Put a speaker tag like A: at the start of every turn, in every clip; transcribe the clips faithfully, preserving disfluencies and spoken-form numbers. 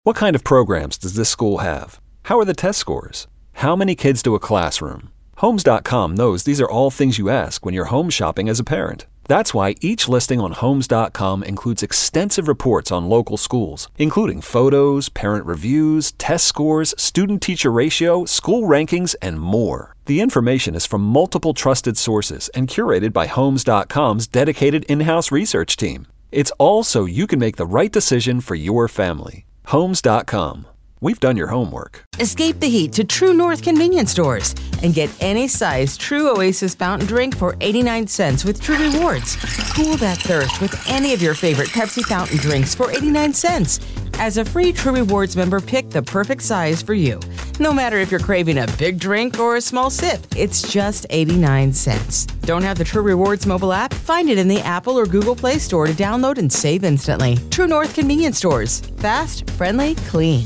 A: What kind of programs does this school have? How are the test scores? How many kids do a classroom? Homes dot com knows these are all things you ask when you're home shopping as a parent. That's why each listing on Homes dot com includes extensive reports on local schools, including photos, parent reviews, test scores, student-teacher ratio, school rankings, and more. The information is from multiple trusted sources and curated by Homes dot com's dedicated in-house research team. It's all so you can make the right decision for your family. Homes dot com. We've done your homework.
B: Escape the heat to True North convenience stores and get any size True Oasis fountain drink for eighty-nine cents with True Rewards. Cool that thirst with any of your favorite Pepsi fountain drinks for eighty-nine cents. As a free True Rewards member, pick the perfect size for you. No matter if you're craving a big drink or a small sip, it's just eighty-nine cents. Don't have the True Rewards mobile app? Find it in the Apple or Google Play Store to download and save instantly. True North convenience stores. Fast, friendly, clean.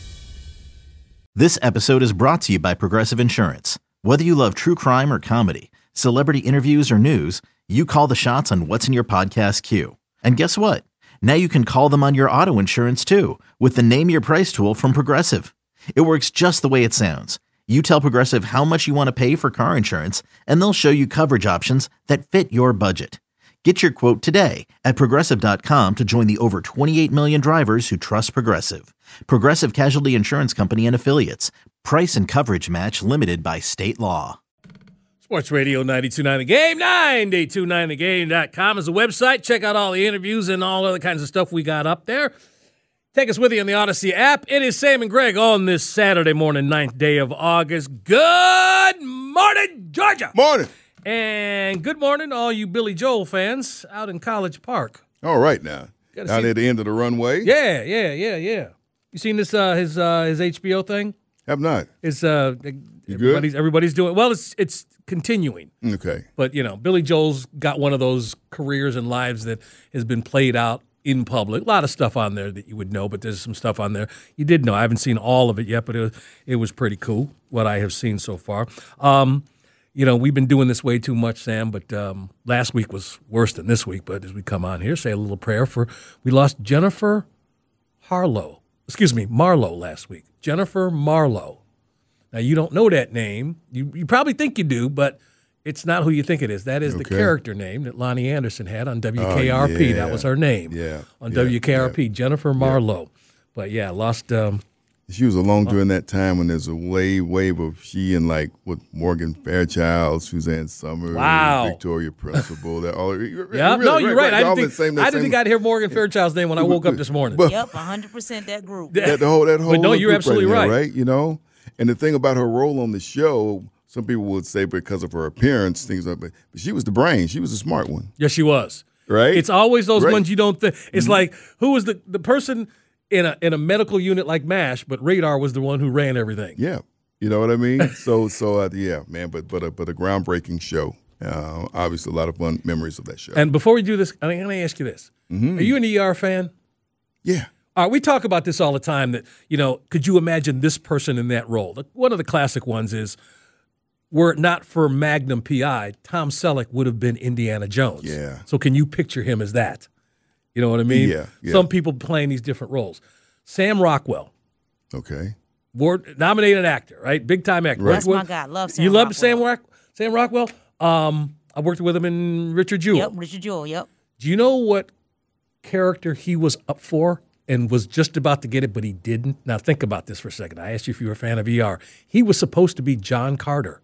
C: This episode is brought to you by Progressive Insurance. Whether you love true crime or comedy, celebrity interviews or news, you call the shots on what's in your podcast queue. And guess what? Now you can call them on your auto insurance too with the Name Your Price tool from Progressive. It works just the way it sounds. You tell Progressive how much you want to pay for car insurance, and they'll show you coverage options that fit your budget. Get your quote today at Progressive dot com to join the over twenty-eight million drivers who trust Progressive. Progressive Casualty Insurance Company and Affiliates. Price and coverage match limited by state law.
D: Sports Radio ninety-two point nine The Game, ninety-two point nine the game dot com is the website. Check out all the interviews and all other kinds of stuff we got up there. Take us with you on the Odyssey app. It is Sam and Greg on this Saturday morning, ninth day of August. Good morning, Georgia.
E: Morning.
D: And good morning to all you Billy Joel fans out in College Park.
E: All right now.
D: Gotta
E: Down
D: see-
E: at the end of the runway.
D: Yeah, yeah, yeah, yeah. You seen this uh, his uh, his H B O thing?
E: Have not.
D: It's uh,
E: You
D: everybody's
E: good?
D: everybody's doing well. It's it's continuing,
E: Okay.
D: but you know, Billy Joel's got one of those careers and lives that has been played out in public. A lot of stuff on there that you would know, but there's some stuff on there you did know. I haven't seen all of it yet, but it was, it was pretty cool what I have seen so far. Um, you know, we've been doing this way too much, Sam, but um, last week was worse than this week. But as we come on here, say a little prayer for, we lost Jennifer Harlow, excuse me, Marlowe last week. Jennifer Marlowe. Now, you don't know that name. You, you probably think you do, but it's not who you think it is. That is the
E: Okay.
D: character name that Lonnie Anderson had on W K R P.
E: Oh, yeah.
D: That was her name.
E: Yeah.
D: On
E: Yeah.
D: W K R P,
E: Yeah.
D: Jennifer Marlowe. But yeah, lost. Um,
E: She was along during that time when there's a wave, wave of she and like with Morgan Fairchild, Suzanne Summers,
D: Wow.
E: Victoria Principal. That all.
D: yeah, no, you're right. I didn't think, I didn't think I'd hear Morgan Fairchild's name when I woke up this morning.
E: But-
F: Yep, one hundred percent that group.
E: That the whole that whole
D: But no,
E: little
D: you're
E: group
D: absolutely
E: right, there,
D: right.
E: right? You know, and the thing about her role on the show, some people would say because of her appearance, things like that. But she was the brain. She was the smart one,
D: Yes, she was.
E: right?
D: It's always those
E: Right.
D: ones you don't think. It's like, who was the, the person in a in a medical unit like MASH, but Radar was the one who ran everything.
E: Yeah, you know what I mean. so, so uh, yeah, man. But but a, but a groundbreaking show. Uh, obviously, a lot of fun memories of that show.
D: And before we do this, I'm going to ask you this.
E: Mm-hmm.
D: Are you an E R fan?
E: yeah,
D: All right, we talk about this all the time that, you know, could you imagine this person in that role? The- One of the classic ones is, were it not for Magnum P I, Tom Selleck would have been Indiana Jones.
E: Yeah.
D: So can you picture him as that? You know what I mean?
E: Yeah, yeah.
D: Some people playing these different roles. Sam Rockwell,
E: okay.
D: award nominated actor, right? Big time actor.
E: Right.
F: That's my guy. Love Sam
D: You love
F: Rockwell.
D: Sam Rock, Sam Rockwell? Um, I worked with him in Richard Jewell.
F: Yep, Richard Jewell, yep.
D: Do you know what character he was up for and was just about to get it, but he didn't? Now think about this for a second. I asked you if you were a fan of E R. He was supposed to be John Carter.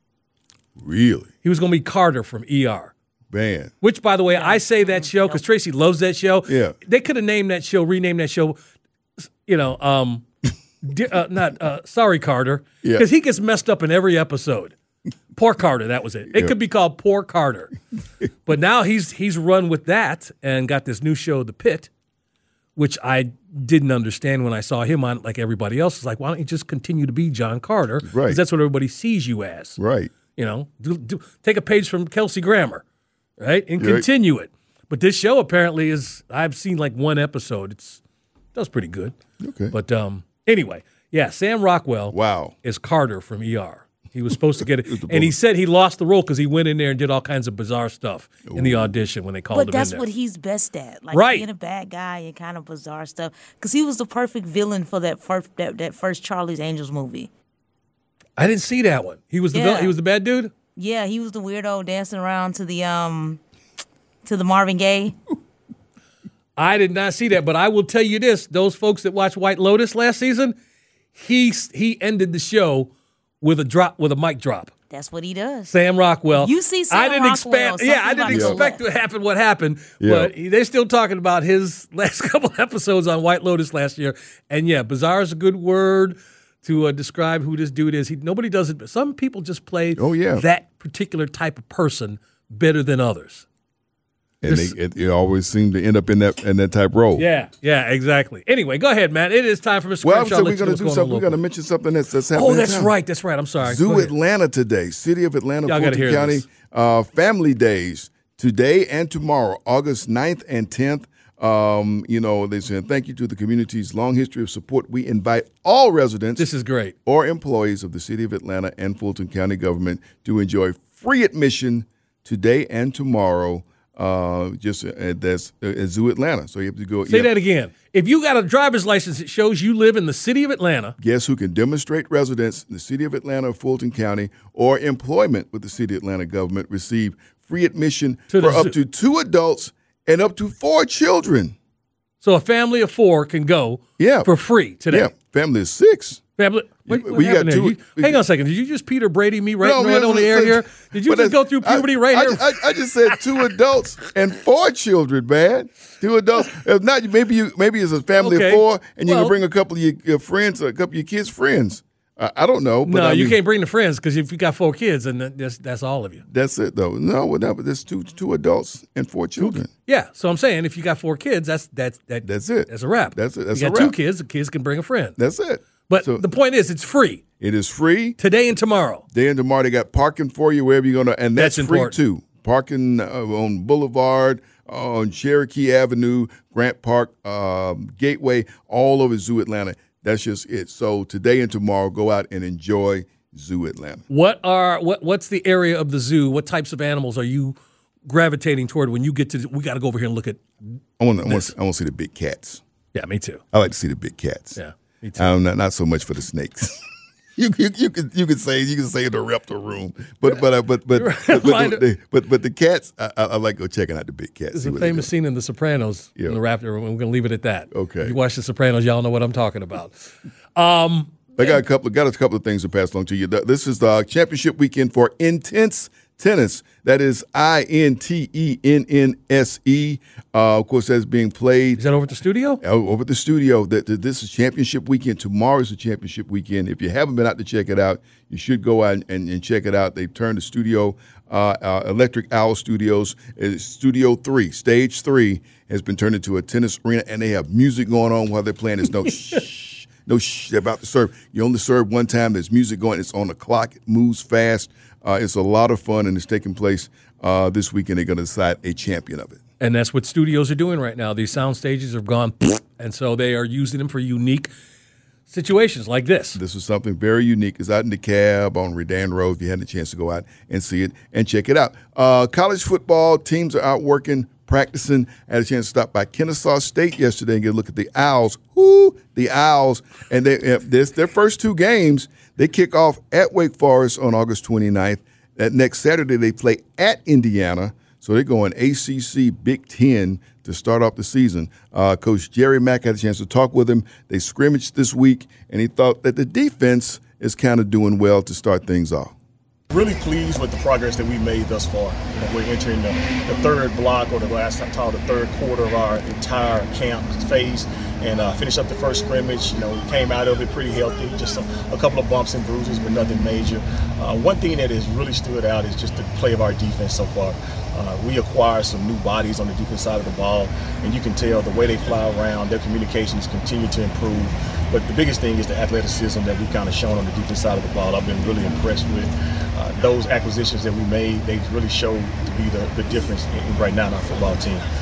E: Really,
D: He was going to be Carter from E R.
E: man.
D: Which, by the way, I say that show because Tracy loves that show.
E: Yeah.
D: They could have named that show, renamed that show, you know, um, di- uh, not uh, Sorry Carter,
E: Yeah.
D: because he gets messed up in every episode. Poor Carter, that was it. It
E: Yeah.
D: could be called Poor Carter. But now he's he's run with that and got this new show, The Pit, which I didn't understand when I saw him on, like everybody else. It's like, why don't you just continue to be John Carter? Because
E: Right.
D: that's what everybody sees you as.
E: Right.
D: You know, do, do, take a page from Kelsey Grammer, right, and
E: Right.
D: continue it. But this show apparently is, I've seen like one episode. It's it does pretty good.
E: Okay.
D: But um, anyway, yeah, Sam Rockwell
E: Wow.
D: is Carter from E R. He was supposed to get it.
E: was the
D: And he
E: bully.
D: said he lost the role because he went in there and did all kinds of bizarre stuff in the audition when they called
F: But
D: him
F: that's
D: in there.
F: what he's best at, like
D: Right.
F: being a bad guy and kind of bizarre stuff. Because he was the perfect villain for that first that, that first Charlie's Angels movie.
D: I didn't see that one. He was the
F: Yeah.
D: villain, he was the bad dude?
F: Yeah, he was the weirdo dancing around to the um to the Marvin Gaye.
D: I did not see that, but I will tell you this: those folks that watched White Lotus last season, he he ended the show with a drop, with a mic drop.
F: That's what he does.
D: Sam Rockwell.
F: You see Sam
D: I didn't
F: Rockwell,
D: expect. Yeah, I
F: something
D: didn't
F: about to
D: expect
F: go
D: to happen what happened.
E: Yeah.
D: But he- they're still talking about his last couple episodes on White Lotus last year. And yeah, bizarre is a good word to uh, describe who this dude is. He, nobody does it. But some people just play
E: Oh, yeah.
D: that particular type of person better than others.
E: And
D: This-
E: they, it, it always seemed to end up in that in that type role.
D: Yeah, yeah, exactly. Anyway, go ahead, man. It is time for Mister
E: Well,
D: Crenshaw.
E: so
D: to
E: we're
D: let you know
E: going to
D: what's
E: do
D: going on
E: something. We're going to
D: locally.
E: mention something that's, that's happening.
D: Oh,
E: in
D: that's
E: town.
D: right. That's right. I'm sorry. Go
E: Zoo
D: ahead.
E: Atlanta today. City of Atlanta,
D: Y'all gotta
E: Fulton
D: hear
E: County.
D: this.
E: Uh, family Days today and tomorrow, August ninth and tenth. Um, you know, they said thank you to the community's long history of support. We invite all residents
D: This is great.
E: or employees of the City of Atlanta and Fulton County government to enjoy free admission today and tomorrow. Uh, just at that's uh, at Zoo Atlanta. So you have to go.
D: Say
E: yeah.
D: that again. If you got a driver's license that shows you live in the city of Atlanta,
E: Guests who can demonstrate residence in the City of Atlanta or Fulton County or employment with the City of Atlanta government receive free admission
D: To
E: for
D: the
E: up
D: zoo.
E: to two adults and up to four children.
D: so a family of four can go
E: Yeah.
D: for free today.
E: Yeah, family is six.
D: Family, what, what
E: we got
D: happened there?
E: two-
D: You- hang on a second. Did you just Peter Brady me right,
E: No,
D: right
E: man,
D: on the air
E: but-
D: here? Did you
E: but
D: just go
E: that's-
D: through puberty
E: I,
D: right
E: I,
D: here?
E: I, I just said two adults and four children, man. Two adults. If not, maybe you maybe it's a family
D: Okay.
E: of four, and you
D: Well-
E: can bring a couple of your, your friends, a couple of your kids' friends. I, I don't know. But
D: no,
E: I
D: you
E: mean,
D: can't bring the friends because if you got four kids, then that- that's, that's all of you.
E: That's it, though. No, well, no, but there's two two adults and four children.
D: Yeah, so I'm saying if you got four kids, that's that's that,
E: That's it.
D: That's a wrap.
E: That's it. That's
D: you
E: a
D: got two
E: wrap.
D: kids, the kids can bring a friend.
E: That's it.
D: But
E: So-
D: the point is, it's free
E: It is free.
D: today and tomorrow.
E: Day and tomorrow, they got parking for you wherever you're going to, and that's,
D: That's
E: free
D: important.
E: too. Parking uh, on Boulevard, on Cherokee Avenue, Grant Park, um, Gateway, all over Zoo Atlanta. That's just it. So today and tomorrow, go out and enjoy Zoo Atlanta.
D: What are what what's the area of the zoo? What types of animals are you gravitating toward when you get to? We got to go over here and look at.
E: I want to I want to see the big cats.
D: Yeah, me too.
E: I like to see the big cats.
D: Yeah, me too.
E: Um, not not so much for the snakes. You, you you could you could say you can say the reptile room, but but uh, but but but, but,
D: Find
E: but, the, but but the cats I, I, I like go checking out the big cats.
D: There's
E: see
D: a
E: what they
D: famous
E: do.
D: scene in The Sopranos
E: Yeah.
D: in the Raptor room, and we're gonna leave it at that.
E: Okay.
D: If you watch The Sopranos, y'all know what I'm talking about. Um,
E: I got a couple got a couple of things to pass along to you. This is the championship weekend for Intense Tennis. That is I N T E N N S E. Uh, of course, that's being played
D: is that over at the studio?
E: o- over at the studio. That that this is championship weekend. Tomorrow is the championship weekend. If you haven't been out to check it out, you should go out and, and, and check it out. They've turned the studio, uh, uh, Electric Owl Studios, uh, Studio Three, Stage Three, has been turned into a tennis arena, and they have music going on while they're playing. There's no shh. No, shh, they're about to serve. You only serve one time. There's music going. It's on the clock. It moves fast. Uh, it's a lot of fun, and it's taking place uh, this weekend. They're going to decide a champion of it.
D: And that's what studios are doing right now. These sound stages have gone, and so they are using them for unique situations like this.
E: This is something very unique. It's out in the cab on Redan Road. If you had a chance to go out and see it and check it out. Uh, college football teams are out working, practicing. I had a chance to stop by Kennesaw State yesterday and get a look at the Owls. Whoo, the Owls. And they, uh, this, their first two games, they kick off at Wake Forest on August twenty-ninth. That next Saturday, they play at Indiana. So they're going A C C Big Ten to start off the season. Uh, Coach Jerry Mack had a chance to talk with him. They scrimmaged this week, and he thought that the defense is kind of doing well to start things off.
G: Really pleased with the progress that we made thus far. You know, we're entering the, the third block, or the last time called the third quarter of our entire camp phase, and uh, finished up the first scrimmage. You know, we came out of it pretty healthy, just some, a couple of bumps and bruises, but nothing major. Uh, one thing that has really stood out is just the play of our defense so far. Uh, we acquired some new bodies on the defense side of the ball, and you can tell the way they fly around, their communications continue to improve. But the biggest thing is the athleticism that we've kind of shown on the defense side of the ball. I've been really impressed with uh, those acquisitions that we made. They really show to be the, the difference in, right now in our football team.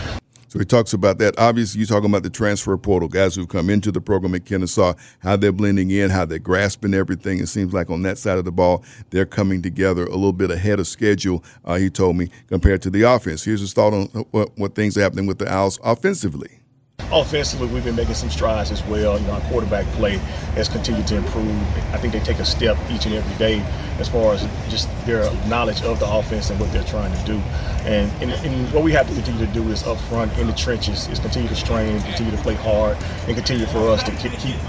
E: So he talks about that. Obviously, you're talking about the transfer portal, guys who come into the program at Kennesaw, how they're blending in, how they're grasping everything. It seems like on that side of the ball, they're coming together a little bit ahead of schedule, uh, he told me, compared to the offense. Here's his thought on what, what things are happening with the Owls offensively.
G: Offensively, we've been making some strides as well. You know, our quarterback play has continued to improve. I think they take a step each and every day as far as just their knowledge of the offense and what they're trying to do. And, and, and what we have to continue to do is up front in the trenches is continue to strain, continue to play hard, and continue for us to keep, keep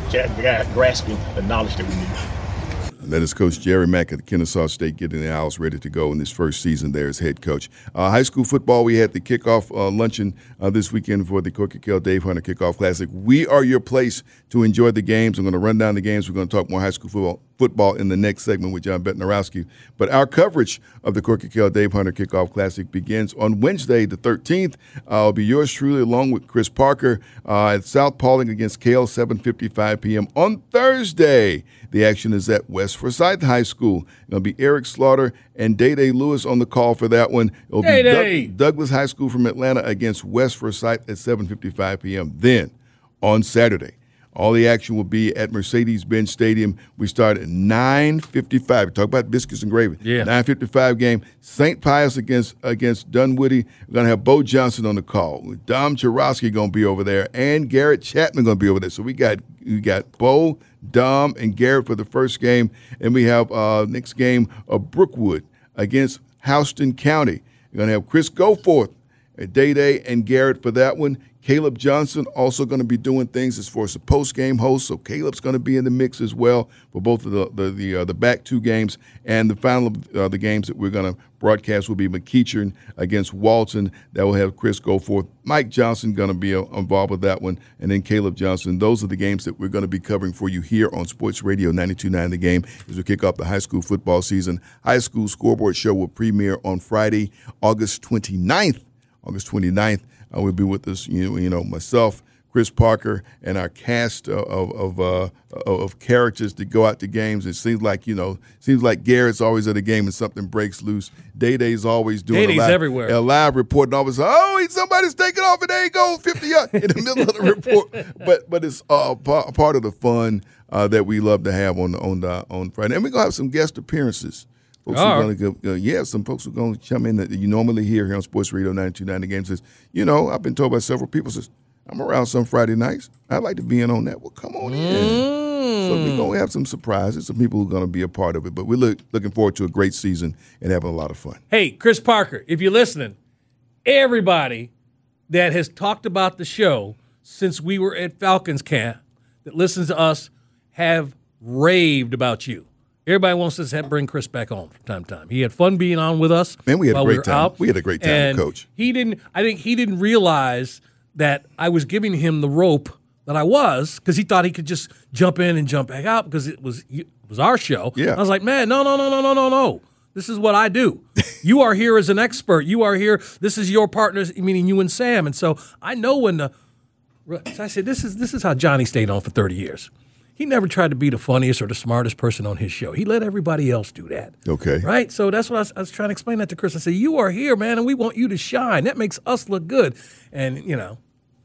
G: grasping the knowledge that we need.
E: That is Coach Jerry Mack at Kennesaw State getting the Owls ready to go in this first season there as head coach. Uh, high school football, we had the kickoff uh, luncheon uh, this weekend for the Coca-Cola Dave Hunter Kickoff Classic. We are your place to enjoy the games. I'm going to run down the games. We're going to talk more high school football football in the next segment with John Bednarowski. But our coverage of the Coca-Cola Dave Hunter Kickoff Classic begins on Wednesday the thirteenth. Uh, it'll be yours truly along with Chris Parker uh, at South Paulding against Cale, seven fifty-five p.m. On Thursday, the action is at West Forsyth High School. It'll be Eric Slaughter and Day-Day Lewis on the call for that one. It'll be Doug- Douglas High School from Atlanta against West Forsyth at seven fifty-five p.m. Then, on Saturday, all the action will be at Mercedes-Benz Stadium. We start at nine fifty-five. We talk about biscuits and gravy.
D: Yeah.
E: nine fifty-five game. Saint Pius against against Dunwoody. We're going to have Bo Johnson on the call. Dom Chorosky going to be over there, and Garrett Chapman going to be over there. So we got we got Bo, Dom, and Garrett for the first game. And we have uh, next game of Brookwood against Houston County. We're going to have Chris Goforth, Day-Day, and Garrett for that one. Caleb Johnson also going to be doing things as far as a post-game host, so Caleb's going to be in the mix as well for both of the the the, uh, the back two games. And the final of uh, the games that we're going to broadcast will be McEachern against Walton. That will have Chris Goforth. Mike Johnson going to be uh, involved with that one, and then Caleb Johnson. Those are the games that we're going to be covering for you here on Sports Radio ninety-two point nine The Game as we kick off the high school football season. High School Scoreboard Show will premiere on Friday, August twenty-ninth. August twenty-ninth. Uh, will be with us, you know, you know, myself, Chris Parker, and our cast of of, uh, of characters to go out to games. It seems like, you know, seems like Garrett's always at a game and something breaks loose. Day-Day's always doing
D: Day-Day's
E: a live,
D: everywhere.
E: a live report, and all of a sudden, oh, somebody's taking off, and there he goes, fifty yards in the middle of the report. But but it's uh, part of the fun uh, that we love to have on the on the on Friday, and we're gonna have some guest appearances. Folks
D: are
E: going to go, uh, yeah, some folks are going to come in that you normally hear here on Sports Radio ninety-two point nine The Game. Says, you know, I've been told by several people, says, I'm around some Friday nights. I'd like to be in on that. Well, come on in.
D: Mm.
E: So we're going to have some surprises, some people who are going to be a part of it. But we're look, looking forward to a great season and having a lot of fun.
D: Hey, Chris Parker, if you're listening, everybody that has talked about the show since we were at Falcons camp that listens to us have raved about you. Everybody wants us to have, bring Chris back on from time to time. He had fun being on with us.
E: Man, we had a
D: while
E: great
D: we were
E: time.
D: out.
E: We had a great time,
D: and
E: Coach.
D: He didn't. I think he didn't realize that I was giving him the rope that I was, because he thought he could just jump in and jump back out because it was it was our show.
E: Yeah.
D: I was like, man, no, no, no, no, no, no, no. This is what I do. You are here as an expert. You are here. This is your partners, meaning you and Sam. And so I know when the. So I said, this is this is how Johnny stayed on for thirty years. He never tried to be the funniest or the smartest person on his show. He let everybody else do that.
E: Okay.
D: Right? So that's what I was, I was trying to explain that to Chris. I said, you are here, man, and we want you to shine. That makes us look good. And, you know,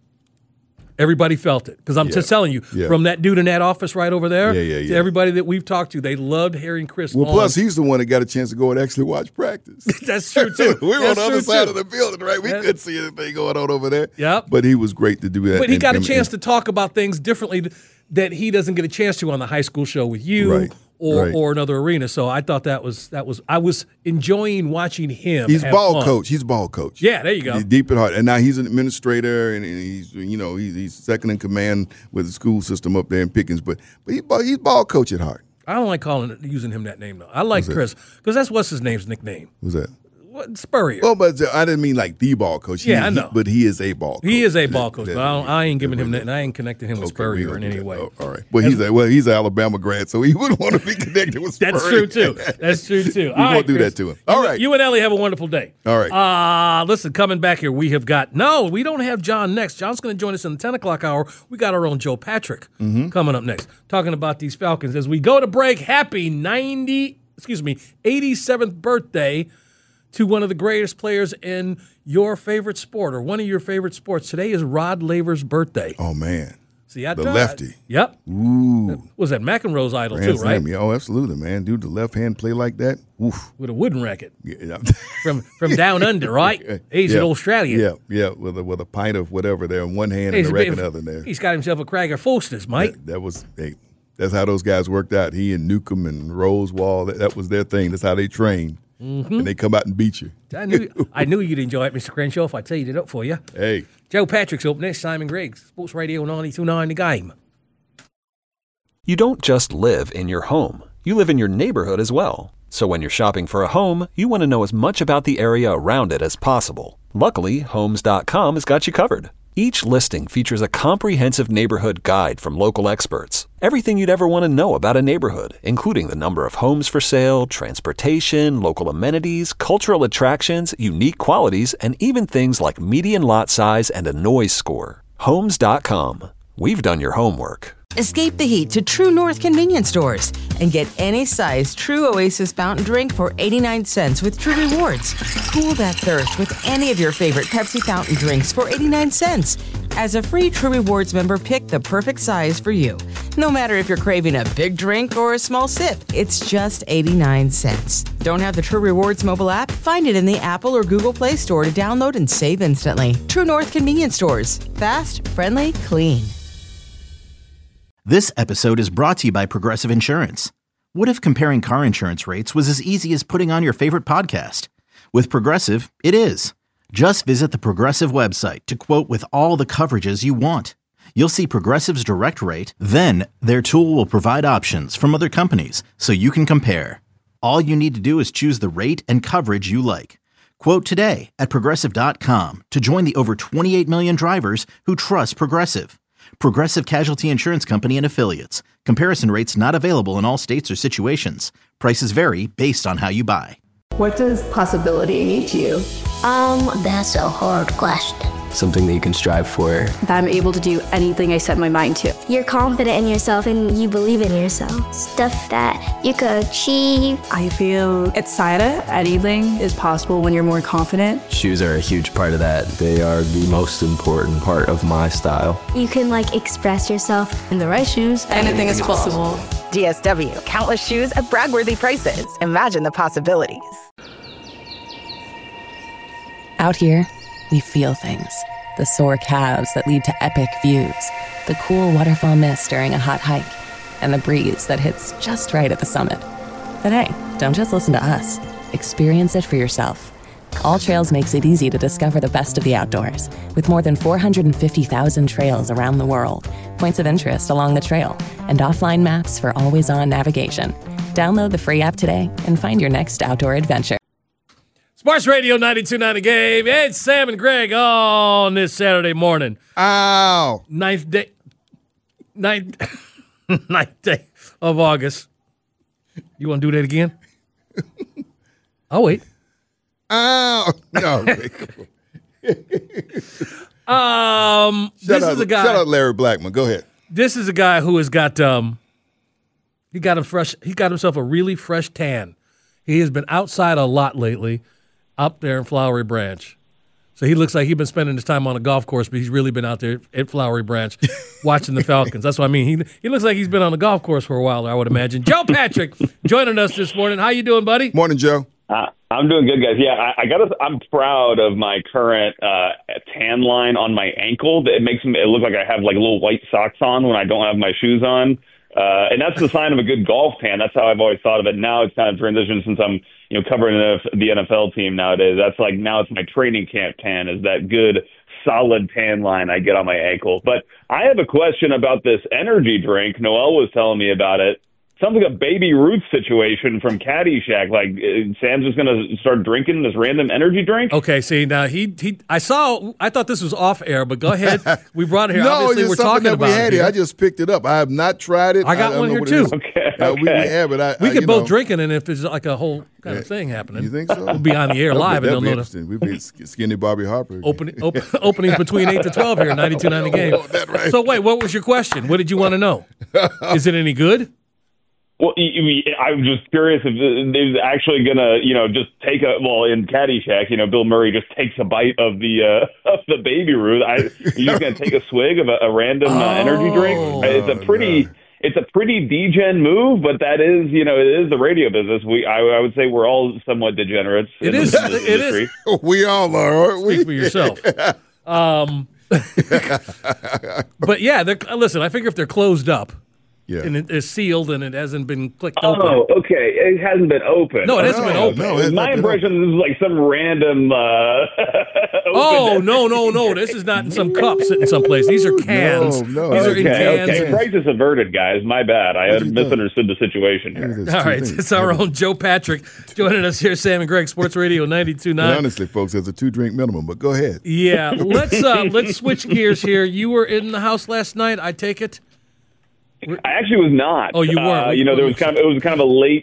D: everybody felt it. Because I'm
E: Yeah.
D: just telling you,
E: Yeah.
D: from that dude in that office right over there
E: Yeah, yeah,
D: to
E: yeah.
D: everybody that we've talked to, they loved hearing Chris
E: Well,
D: on.
E: plus, he's the one that got a chance to go and actually watch practice.
D: That's true, too.
E: we were on
D: That's
E: the other
D: true,
E: side
D: too.
E: of the building, right? We
D: Yeah.
E: couldn't see anything going on over there.
D: Yep.
E: But he was great to do that.
D: But he
E: and-
D: got a
E: and-
D: chance
E: and-
D: to talk about things differently that he doesn't get a chance to on the high school show with you
E: Right,
D: or
E: right.
D: or another arena. So I thought that was that was I was enjoying watching him.
E: He's
D: have
E: ball
D: fun.
E: coach. He's ball coach.
D: Yeah, there you go.
E: He's deep at heart, and now he's an administrator, and, and he's you know he's, he's second in command with the school system up there in Pickens. But but he, he's ball coach at heart.
D: I don't like calling it using him that name though. I like
E: Who's
D: Chris because that's what's his name's nickname.
E: Who's that?
D: What, Spurrier.
E: Well, but I didn't mean like the ball coach. He-
D: Yeah, I know.
E: he- but he is a ball coach.
D: he is a ball coach,
E: That-
D: but I, don't, I ain't giving him
E: that-
D: that. I ain't connecting him with
E: Okay, we
D: Spurrier
E: don't
D: in
E: do
D: any
E: that.
D: way.
E: Oh, all right. Well, he's a well, he's an Alabama grad, so he wouldn't want to be connected with Spurrier.
D: That's true too. That's true too.
E: We won't do that to him. All
D: you,
E: right.
D: You and Ellie have a wonderful day.
E: All right.
D: Uh, listen, coming back here, we have got, no, we don't have John next. John's going to join us in the ten o'clock hour. We got our own Joe Patrick
E: Mm-hmm.
D: coming up next, talking about these Falcons. As we go to break, happy ninety, excuse me, eighty-seventh birthday to one of the greatest players in your favorite sport or one of your favorite sports. Today is Rod Laver's birthday.
E: Oh, man.
D: See, I
E: The
D: tried.
E: lefty.
D: Yep.
E: Ooh.
D: Was that McEnroe's idol
E: Grand
D: too, right?
E: Slam. Yeah, oh, absolutely, man. Dude, the left hand play like that. Oof.
D: With a wooden racket
E: Yeah.
D: from from down under, right? He's
E: yeah.
D: in Australia.
E: Yeah, yeah, with a, with a pint of whatever there in one hand
D: He's
E: and
D: a
E: the
D: bit
E: racket in
D: of-
E: the other there.
D: He's got himself a Craiger Fulsters, mate.
E: That, that was, hey, that's how those guys worked out. He and Newcomb and Rosewall, that, that was their thing. That's how they trained. Mm-hmm. And they come out and beat you.
D: I knew I knew you'd enjoy it, Mister Crenshaw, if I teed it up for you.
E: Hey.
D: Joe Patrick's up next, Simon Griggs, Sports Radio ninety-two point nine The Game.
A: You don't just live in your home, you live in your neighborhood as well. So when you're shopping for a home, you want to know as much about the area around it as possible. Luckily, Homes dot com has got you covered. Each listing features a comprehensive neighborhood guide from local experts. Everything you'd ever want to know about a neighborhood, including the number of homes for sale, transportation, local amenities, cultural attractions, unique qualities, and even things like median lot size and a noise score. Homes dot com. We've done your homework.
B: Escape the heat to True North convenience stores and get any size True Oasis fountain drink for eighty-nine cents with True Rewards. Cool that thirst with any of your favorite Pepsi fountain drinks for eighty-nine cents. As a free True Rewards member, pick the perfect size for you. No matter if you're craving a big drink or a small sip, it's just eighty-nine cents. Don't have the True Rewards mobile app? Find it in the Apple or Google Play Store to download and save instantly. True North convenience stores. Fast, friendly, clean.
C: This episode is brought to you by Progressive Insurance. What if comparing car insurance rates was as easy as putting on your favorite podcast? With Progressive, it is. Just visit the Progressive website to quote with all the coverages you want. You'll see Progressive's direct rate, then their tool will provide options from other companies so you can compare. All you need to do is choose the rate and coverage you like. Quote today at Progressive dot com to join the over twenty-eight million drivers who trust Progressive. Progressive Casualty Insurance Company and Affiliates. Comparison rates not available in all states or situations. Prices vary based on how you buy.
H: What does possibility mean to you?
I: Um, that's a hard question.
J: Something that you can strive for.
H: That I'm able to do anything I set my mind to.
I: You're confident in yourself and you believe in yourself. Stuff that you could achieve.
H: I feel excited. Anything is possible when you're more confident.
J: Shoes are a huge part of that. They are the most important part of my style.
I: You can like express yourself.
H: In the right shoes, anything is possible.
K: D S W, countless shoes at brag-worthy prices. Imagine the possibilities.
L: Out here, we feel things. The sore calves that lead to epic views, the cool waterfall mist during a hot hike, and the breeze that hits just right at the summit. But hey, don't just listen to us. Experience it for yourself. All Trails makes it easy to discover the best of the outdoors, with more than four hundred fifty thousand trails around the world, points of interest along the trail, and offline maps for always-on navigation. Download the free app today and find your next outdoor adventure.
D: Sports Radio ninety-two point nine The Game. It's Sam and Greg on this Saturday morning.
E: Ow.
D: Ninth day, ninth, ninth day of August. You want to do that again? I'll wait.
E: Ow. No.
D: um,
E: Shout
D: this
E: out,
D: is a guy.
E: Shout out Larry Blackman. Go ahead.
D: This is a guy who has got um, he got a fresh. He got himself a really fresh tan. He has been outside a lot lately, up there in Flowery Branch. So he looks like he's been spending his time on a golf course, but he's really been out there at Flowery Branch watching the Falcons. That's what I mean. He he looks like he's been on a golf course for a while, I would imagine. Joe Patrick joining us this morning. How you doing, buddy?
E: Morning, Joe.
M: Uh, I'm doing good, guys. Yeah, I, I got. I'm proud of my current uh, tan line on my ankle. It makes me, it look like I have like little white socks on when I don't have my shoes on. Uh, and that's the sign of a good golf tan. That's how I've always thought of it. Now it's kind of transitioned since I'm, you know, covering the N F L team nowadays. That's like now it's my training camp tan is that good solid tan line I get on my ankle. But I have a question about this energy drink. Noel was telling me about it. Sounds like a Baby Ruth situation from Caddyshack. Like uh, Sam's just going to start drinking this random energy drink.
D: Okay, see now he he. I saw. I thought this was off air, but go ahead. We brought it here.
E: No,
D: Obviously,
E: it's
D: we're
E: something
D: talking
E: that
D: about
E: we had
D: it
E: here.
D: here.
E: I just picked it up. I have not tried it.
D: I got
E: I don't
D: one
E: know
D: here
E: what
D: too.
E: it is.
M: Okay,
E: Uh, we, we
M: okay.
E: have it. I,
D: we
E: I,
D: could
E: you
D: both
E: know,
D: drink it, and if there's like a whole kind of thing happening,
E: You think so?
D: we'll be on the air live, and
E: That'd
D: they'll
E: be
D: know the
E: interesting. We'd be skinny Bobby Harper.
D: opening op- openings between eight to twelve here at ninety-two point nine The Game.
E: Oh, that right.
D: So wait, what was your question? What did you want to know? Is it any good?
M: Well, I'm just curious if they're actually going to, you know, just take a, well, in Caddyshack, you know, Bill Murray just takes a bite of the uh, of the Baby Ruth. I, you're just going to take a swig of a, a random uh, energy drink?
E: Oh,
M: it's a pretty... No. It's a pretty degen move, but that is, you know, it is the radio business. We, I, I would say, we're all somewhat degenerates.
D: It is.
M: This, this
D: it is.
E: We all are, aren't we?
D: Speak for yourself. um, but yeah, listen. I figure if they're closed up, yeah. and it is sealed and it hasn't been clicked
M: oh,
D: open.
M: Oh, okay. It hasn't been open.
D: No, it hasn't
M: no,
D: been open.
M: No, it My impression is like some random. Uh,
D: oh no, no, no! This is not in some cup sitting someplace. These are cans.
E: No, no.
D: These
M: okay,
D: are in cans.
M: Okay, crisis averted, guys. My bad. I had misunderstood the situation here.
D: All right, it's our own Joe Patrick joining us here, Sam and Greg, Sports Radio ninety-two point nine.
E: Honestly, folks, there's a two-drink minimum, but go ahead.
D: Yeah, let's uh, let's switch gears here. You were in the house last night, I take it.
M: I actually was not.
D: Oh, you weren't.
M: Uh, you know, there was kind of it was kind of a late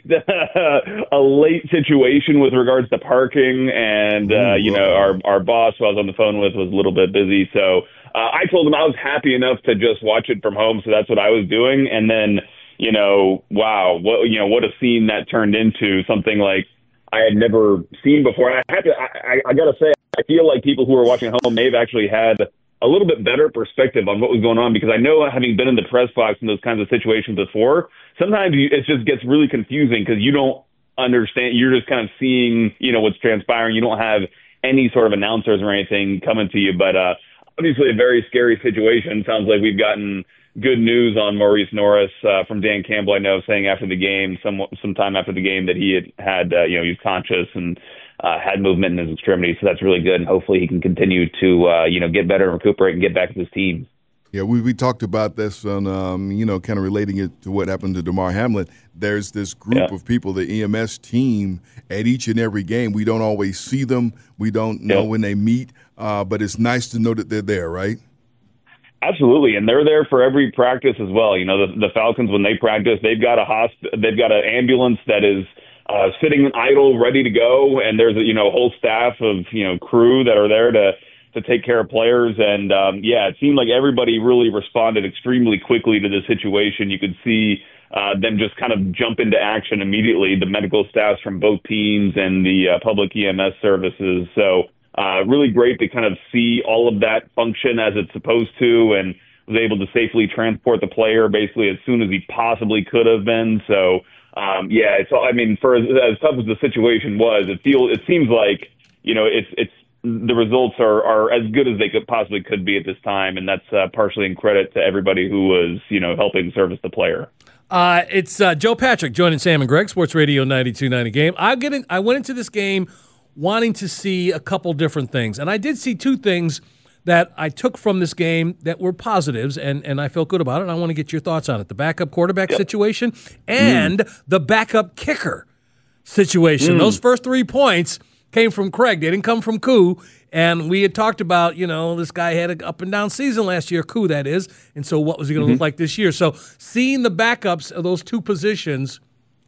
M: a late situation with regards to parking, and uh, you know, our our boss who I was on the phone with was a little bit busy, so uh, I told him I was happy enough to just watch it from home, so that's what I was doing. And then, you know, wow, what you know, what a scene that turned into, something like I had never seen before. And I had to, I, I, I got to say, I feel like people who are watching at home may have actually had a little bit better perspective on what was going on, because I know, having been in the press box in those kinds of situations before, sometimes you, it just gets really confusing because you don't understand. You're just kind of seeing, you know, what's transpiring. You don't have any sort of announcers or anything coming to you. But uh, obviously a very scary situation. Sounds like we've gotten good news on Maurice Norris uh, from Dan Campbell, I know, saying after the game, some sometime after the game, that he had had, uh, you know, he was conscious and Uh, had movement in his extremities, so that's really good. And hopefully he can continue to, uh, you know, get better and recuperate and get back to his team.
E: Yeah, we, we talked about this on, um, you know, kind of relating it to what happened to DeMar Hamlin. There's this group yeah. of people, the E M S team, at each and every game. We don't always see them. We don't know yeah. when they meet, uh, but it's nice to know that they're there, right?
M: Absolutely, and they're there for every practice as well. You know, the, the Falcons, when they practice, they've got a hosp- they've got an ambulance that is Uh, sitting idle, ready to go, and there's a you know whole staff of you know crew that are there to to take care of players. And um, yeah, it seemed like everybody really responded extremely quickly to the situation. You could see uh, them just kind of jump into action immediately. The medical staffs from both teams and the uh, public E M S services. So uh, really great to kind of see all of that function as it's supposed to, and was able to safely transport the player basically as soon as he possibly could have been. So. Um, yeah, it's. I mean, for as, as tough as the situation was, it feels. It seems like you know, it's it's the results are, are as good as they could possibly could be at this time, and that's uh, partially in credit to everybody who was you know helping service the player.
D: Uh, it's uh, Joe Patrick joining Sam and Greg, Sports Radio ninety-two point nine Game. I get in, I went into this game wanting to see a couple different things, and I did see two things that I took from this game that were positives, and, and I felt good about it, and I want to get your thoughts on it. The backup quarterback yep. situation and mm. the backup kicker situation. Mm. Those first three points came from Craig. They didn't come from Koo, and we had talked about, you know, this guy had an up-and-down season last year, Koo, that is, and so what was he going to mm-hmm. look like this year? So seeing the backups of those two positions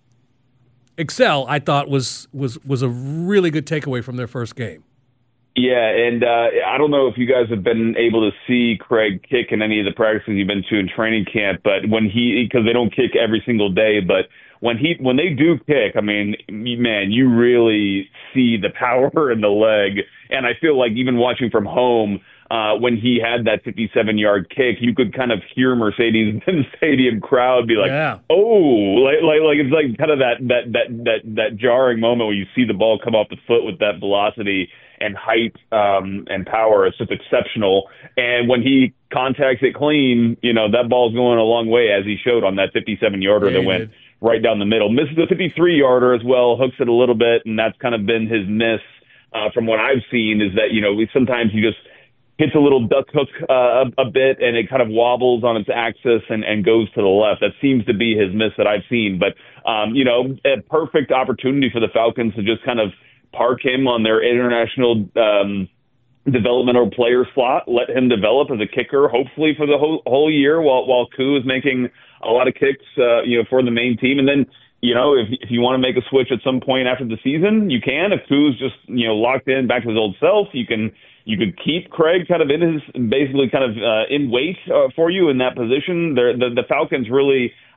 D: excel, I thought, was was was a really good takeaway from their first game.
M: Yeah, and uh, I don't know if you guys have been able to see Craig kick in any of the practices you've been to in training camp, but when he, because they don't kick every single day, but when he, when they do kick, I mean, man, you really see the power in the leg. And I feel like even watching from home, uh, when he had that fifty-seven-yard kick, you could kind of hear Mercedes-Benz Stadium crowd be like,
D: yeah.
M: "Oh!" Like, like, like it's like kind of that that that that that jarring moment where you see the ball come off the foot with that velocity and height um, and power. It's just exceptional. And when he contacts it clean, you know, that ball's going a long way, as he showed on that fifty-seven-yarder
D: yeah,
M: that went
D: did.
M: right down the middle. Misses the fifty-three-yarder as well, hooks it a little bit, and that's kind of been his miss uh, from what I've seen, is that, you know, sometimes he just hits a little duck hook uh, a, a bit, and it kind of wobbles on its axis and, and goes to the left. That seems to be his miss that I've seen. But, um, you know, a perfect opportunity for the Falcons to just kind of park him on their international um, developmental player slot, let him develop as a kicker, hopefully for the whole, whole year, while while Koo is making a lot of kicks, uh, you know, for the main team. And then, you know, if if you want to make a switch at some point after the season, you can. If Koo's just, you know, locked in back to his old self, you can you could keep Craig kind of in his, basically kind of uh, in weight uh, for you in that position. They're, the the Falcons really,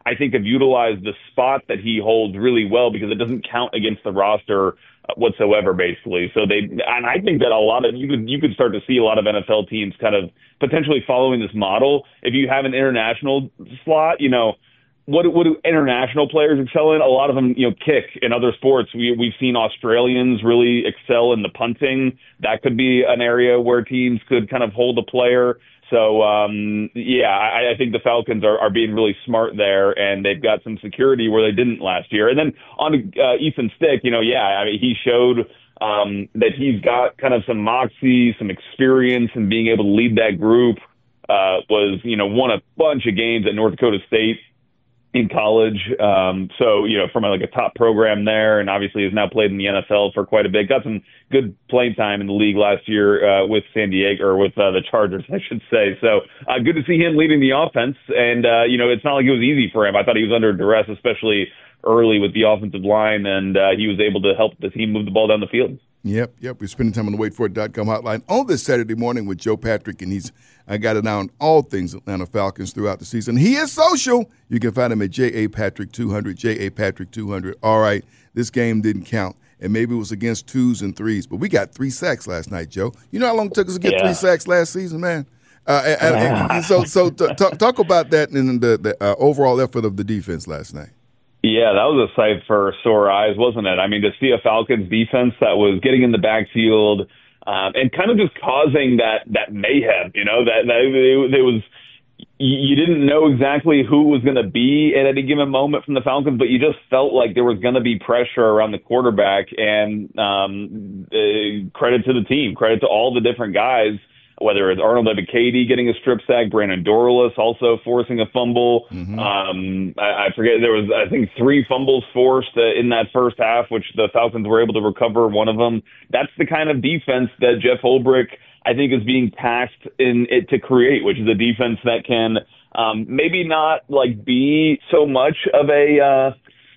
M: I think have utilized the spot that he holds really well because it doesn't count against the roster whatsoever, basically. So they, and I think that a lot of, you could, you could start to see a lot of N F L teams kind of potentially following this model. If you have an international slot, you know, what, what do international players excel in? A lot of them, you know, kick in other sports. We, we've seen Australians really excel in the punting. That could be an area where teams could kind of hold a player. So, um, yeah, I, I think the Falcons are, are being really smart there, and they've got some security where they didn't last year. And then on uh, Ethan Stick, you know, yeah, I mean, he showed um, that he's got kind of some moxie, some experience in being able to lead that group. Uh, was, you know, won a bunch of games at North Dakota State in college. Um, so, you know, from a, like a top program there, and obviously has now played in the N F L for quite a bit. Got some good playing time in the league last year uh, with San Diego, or with uh, the Chargers, I should say. So uh, good to see him leading the offense. And, uh, you know, it's not like it was easy for him. I thought he was under duress, especially early with the offensive line, and uh, he was able to help the team move the ball down the field.
E: Yep, yep. We're spending time on the wait for it dot com hotline on this Saturday morning with Joe Patrick, and he's I got it on all things Atlanta Falcons throughout the season. He is social. You can find him at J A Patrick two hundred, J A Patrick two hundred. All right, this game didn't count, and maybe it was against twos and threes, but we got three sacks last night, Joe. You know how long it took us to get
M: yeah.
E: three sacks last season, man? Uh, and, and, and so so t- talk, talk about that and the, the uh, overall effort of the defense last night.
M: Yeah, that was a sight for sore eyes, wasn't it? I mean, to see a Falcons defense that was getting in the backfield um, and kind of just causing that that mayhem, you know, that, that it, it was you didn't know exactly who was going to be at any given moment from the Falcons, but you just felt like there was going to be pressure around the quarterback. And um, uh, credit to the team, credit to all the different guys. Whether it's Arnold Ebiketie getting a strip sack, Brandon Dorlus also forcing a fumble. Mm-hmm. Um, I, I forget, there was, I think, three fumbles forced uh, in that first half, which the Falcons were able to recover one of them. That's the kind of defense that Jeff Ulbrich, I think, is being tasked in it to create, which is a defense that can um, maybe not like be so much of a uh,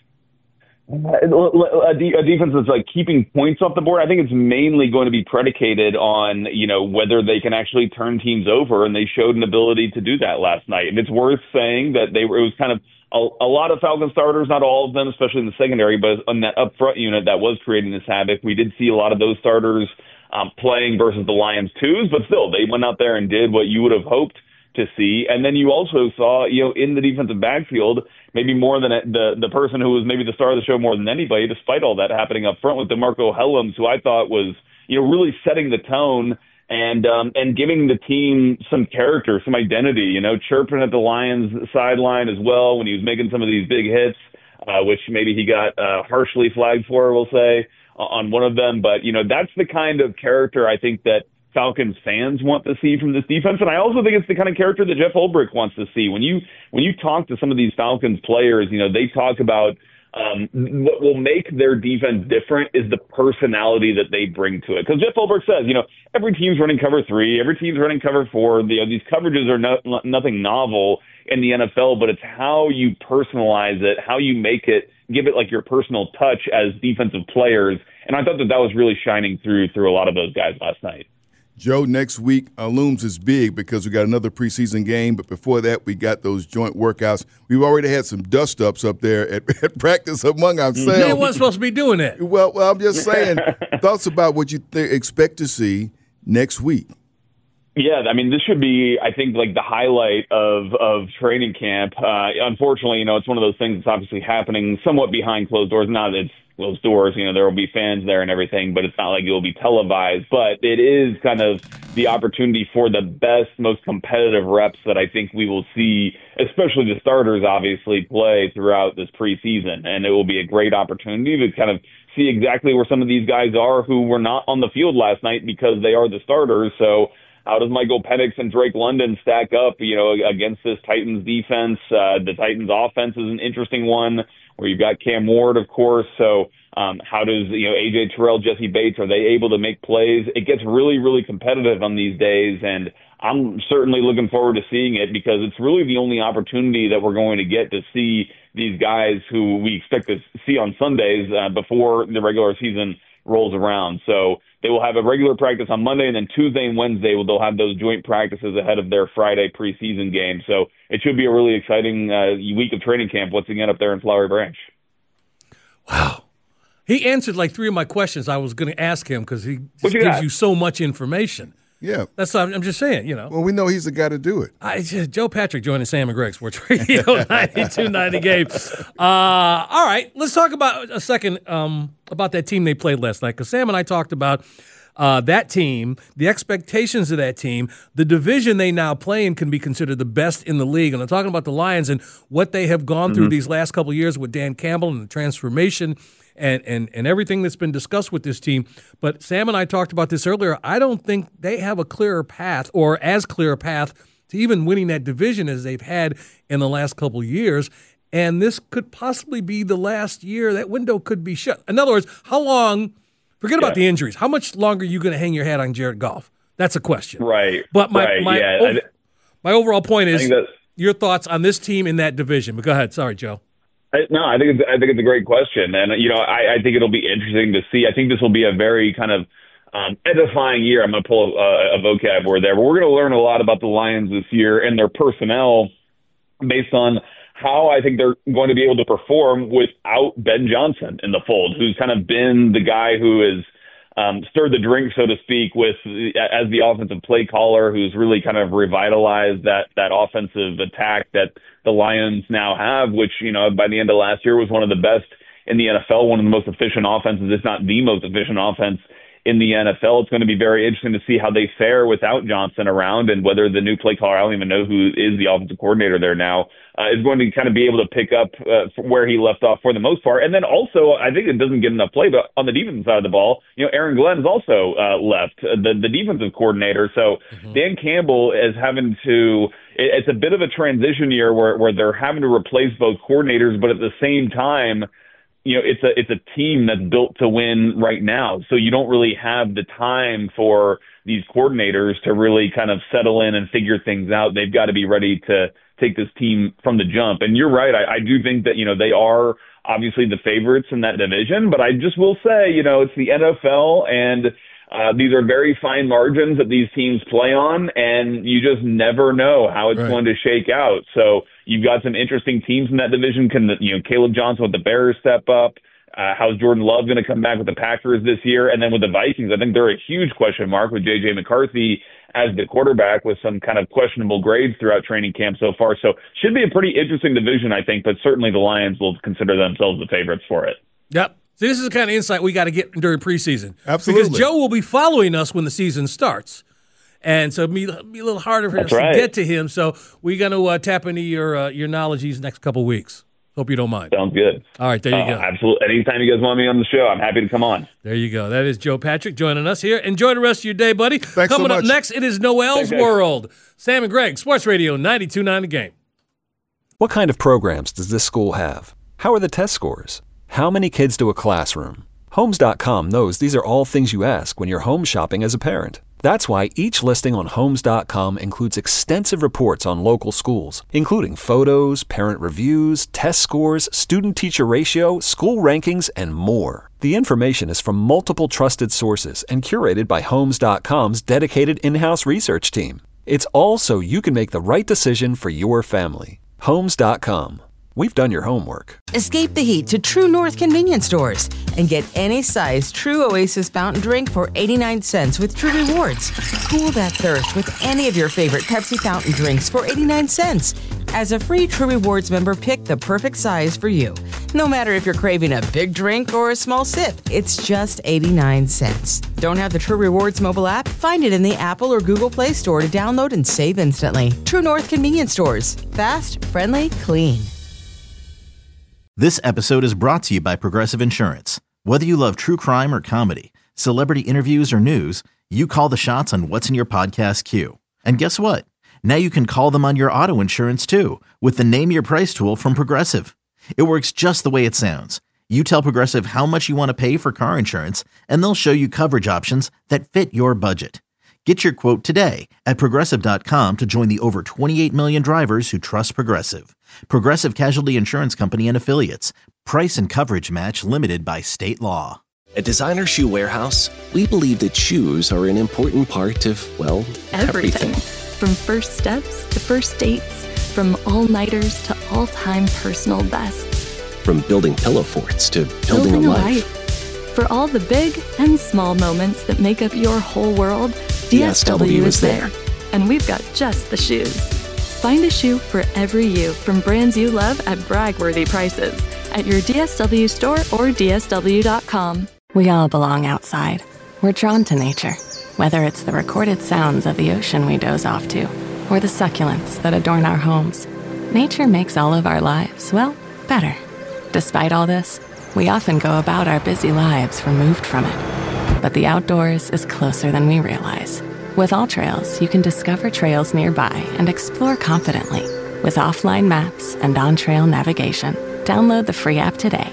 M: A, de- a defense that's like keeping points off the board. I think it's mainly going to be predicated on, you know, whether they can actually turn teams over, and they showed an ability to do that last night. And it's worth saying that they were, it was kind of a, a lot of Falcon starters, not all of them, especially in the secondary, but on that up front unit that was creating this havoc. We did see a lot of those starters um, playing versus the Lions twos, but still they went out there and did what you would have hoped to see. And then you also saw, you know, in the defensive backfield, maybe more than the the person who was maybe the star of the show more than anybody, despite all that happening up front with DeMarco Hellams, who I thought was, you know, really setting the tone and um, and giving the team some character, some identity, you know, chirping at the Lions sideline as well when he was making some of these big hits, uh, which maybe he got uh, harshly flagged for, we'll say, on one of them. But, you know, that's the kind of character I think that Falcons fans want to see from this defense. And I also think it's the kind of character that Jeff Ulbrich wants to see. When you when you talk to some of these Falcons players, you know, they talk about um, what will make their defense different is the personality that they bring to it. Because Jeff Ulbrich says, you know, every team's running cover three, every team's running cover four. You know, these coverages are no, nothing novel in the N F L, but it's how you personalize it, how you make it, give it like your personal touch as defensive players. And I thought that that was really shining through through a lot of those guys last night.
E: Joe, next week uh, looms is big because we got another preseason game, but before that, we got those joint workouts. We've already had some dust-ups up there at, at practice among ourselves.
D: They weren't supposed to be doing that.
E: Well, well I'm just saying, thoughts about what you th- expect to see next week.
M: Yeah, I mean, this should be, I think, like the highlight of, of training camp. Uh, unfortunately, you know, it's one of those things that's obviously happening somewhat behind closed doors. Not that it's closed doors, you know, there will be fans there and everything, but it's not like it will be televised. But it is kind of the opportunity for the best, most competitive reps that I think we will see, especially the starters, obviously, play throughout this preseason. And it will be a great opportunity to kind of see exactly where some of these guys are who were not on the field last night because they are the starters. So how does Michael Penix and Drake London stack up, you know, against this Titans defense? Uh, the Titans offense is an interesting one where you've got Cam Ward, of course. So um, how does, you know, A J Terrell, Jesse Bates, are they able to make plays? It gets really, really competitive on these days, and I'm certainly looking forward to seeing it because it's really the only opportunity that we're going to get to see these guys who we expect to see on Sundays uh, before the regular season rolls around. So they will have a regular practice on Monday, and then Tuesday and Wednesday they'll have those joint practices ahead of their Friday preseason game. So it should be a really exciting uh, week of training camp once again up there in Flowery Branch.
D: Wow. He answered like three of my questions I was going to ask him because he just
M: you
D: gives
M: got?
D: you so much information.
E: Yeah.
D: That's what I'm, I'm just saying, you know.
E: Well, we know he's the guy to do it.
D: I, Joe Patrick joining Sam and Greg Sports Radio ninety-two ninety Game. Uh, all right, let's talk about a second um, about that team they played last night because Sam and I talked about uh, that team, the expectations of that team, the division they now play in can be considered the best in the league. And I'm talking about the Lions and what they have gone mm-hmm. through these last couple of years with Dan Campbell and the transformation and, and, and everything that's been discussed with this team. But Sam and I talked about this earlier. I don't think they have a clearer path or as clear a path to even winning that division as they've had in the last couple of years. And this could possibly be the last year. That window could be shut. In other words, how long – forget yeah. about the injuries. How much longer are you going to hang your hat on Jared Goff? That's a question.
M: Right.
D: But my,
M: right,
D: my,
M: yeah.
D: ov- my overall point is
M: that,
D: your thoughts on this team in that division. But go ahead. Sorry, Joe.
M: I, no, I think it's, I think it's a great question, and you know, I, I think it'll be interesting to see. I think this will be a very kind of um, edifying year. I'm going to pull a, a vocab word there, but we're going to learn a lot about the Lions this year and their personnel based on how I think they're going to be able to perform without Ben Johnson in the fold, who's kind of been the guy who has um, stirred the drink, so to speak, with as the offensive play caller, who's really kind of revitalized that that offensive attack that the Lions now have, which, you know, by the end of last year was one of the best in the N F L, one of the most efficient offenses, if not the most efficient offense in the N F L. It's going to be very interesting to see how they fare without Johnson around and whether the new play caller, I don't even know who is the offensive coordinator there now, uh, is going to kind of be able to pick up uh, where he left off for the most part. And then also, I think it doesn't get enough play, but on the defensive side of the ball, you know, Aaron Glenn's also uh, left, uh, the, the defensive coordinator. So mm-hmm. Dan Campbell is having to – it's a bit of a transition year where, where they're having to replace both coordinators, but at the same time – you know, it's a it's a team that's built to win right now. So you don't really have the time for these coordinators to really kind of settle in and figure things out. They've got to be ready to take this team from the jump. And you're right. I, I do think that, you know, they are obviously the favorites in that division. But I just will say, you know, it's the N F L and uh, these are very fine margins that these teams play on. And you just never know how it's right. going to shake out. So you've got some interesting teams in that division. Can the, you know, Caleb Johnson with the Bears step up? Uh, how's Jordan Love going to come back with the Packers this year? And then with the Vikings, I think they're a huge question mark with J J McCarthy as the quarterback with some kind of questionable grades throughout training camp so far. So should be a pretty interesting division, I think, but certainly the Lions will consider themselves the favorites for it.
D: Yep. See, this is the kind of insight we got to get during preseason.
E: Absolutely.
D: Because Joe will be following us when the season starts. And so it'll be, it'll be a little harder for
M: That's
D: us
M: right.
D: to get to him. So we're going to uh, tap into your uh, your knowledge these next couple of weeks. Hope you don't mind.
M: Sounds good.
D: All right, there you
M: uh,
D: go.
M: Absolutely. Anytime you guys want me on the show, I'm happy to come on.
D: There you go. That is Joe Patrick joining us here. Enjoy the rest of your day, buddy.
E: Thanks
D: Coming
E: so
D: up
E: much.
D: next, it is Noel's
M: Thanks,
D: World. Sam and Greg, Sports Radio ninety-two point nine The Game.
A: What kind of programs does this school have? How are the test scores? How many kids do a classroom? Homes dot com knows these are all things you ask when you're home shopping as a parent. That's why each listing on Homes dot com includes extensive reports on local schools, including photos, parent reviews, test scores, student-teacher ratio, school rankings, and more. The information is from multiple trusted sources and curated by Homes dot com's dedicated in-house research team. It's all so you can make the right decision for your family. Homes dot com. We've done your homework.
B: Escape the heat to True North convenience stores and get any size True Oasis fountain drink for eighty-nine cents with True Rewards. Cool that thirst with any of your favorite Pepsi fountain drinks for eighty-nine cents. As a free True Rewards member, pick the perfect size for you. No matter if you're craving a big drink or a small sip, it's just eighty-nine cents. Don't have the True Rewards mobile app? Find it in the Apple or Google Play Store to download and save instantly. True North convenience stores. Fast, friendly, clean.
C: This episode is brought to you by Progressive Insurance. Whether you love true crime or comedy, celebrity interviews or news, you call the shots on what's in your podcast queue. And guess what? Now you can call them on your auto insurance too with the Name Your Price tool from Progressive. It works just the way it sounds. You tell Progressive how much you want to pay for car insurance, and they'll show you coverage options that fit your budget. Get your quote today at Progressive dot com to join the over twenty-eight million drivers who trust Progressive. Progressive Casualty Insurance Company and Affiliates. Price and coverage match limited by state law.
N: At Designer Shoe Warehouse, we believe that shoes are an important part of, well,
O: everything.
N: everything.
O: From first steps to first dates, from all-nighters to all-time personal bests.
N: From building pillow forts to building,
O: Building
N: a
O: a
N: life.
O: life. For all the big and small moments that make up your whole world, D S W is there. And we've got just the shoes. Find a shoe for every you from brands you love at brag-worthy prices at your D S W store or D S W dot com.
L: We all belong outside. We're drawn to nature, whether it's the recorded sounds of the ocean we doze off to, or the succulents that adorn our homes. Nature makes all of our lives, well, better. Despite all this, we often go about our busy lives removed from it. But the outdoors is closer than we realize. With AllTrails, you can discover trails nearby and explore confidently. With offline maps and on-trail navigation, download the free app today.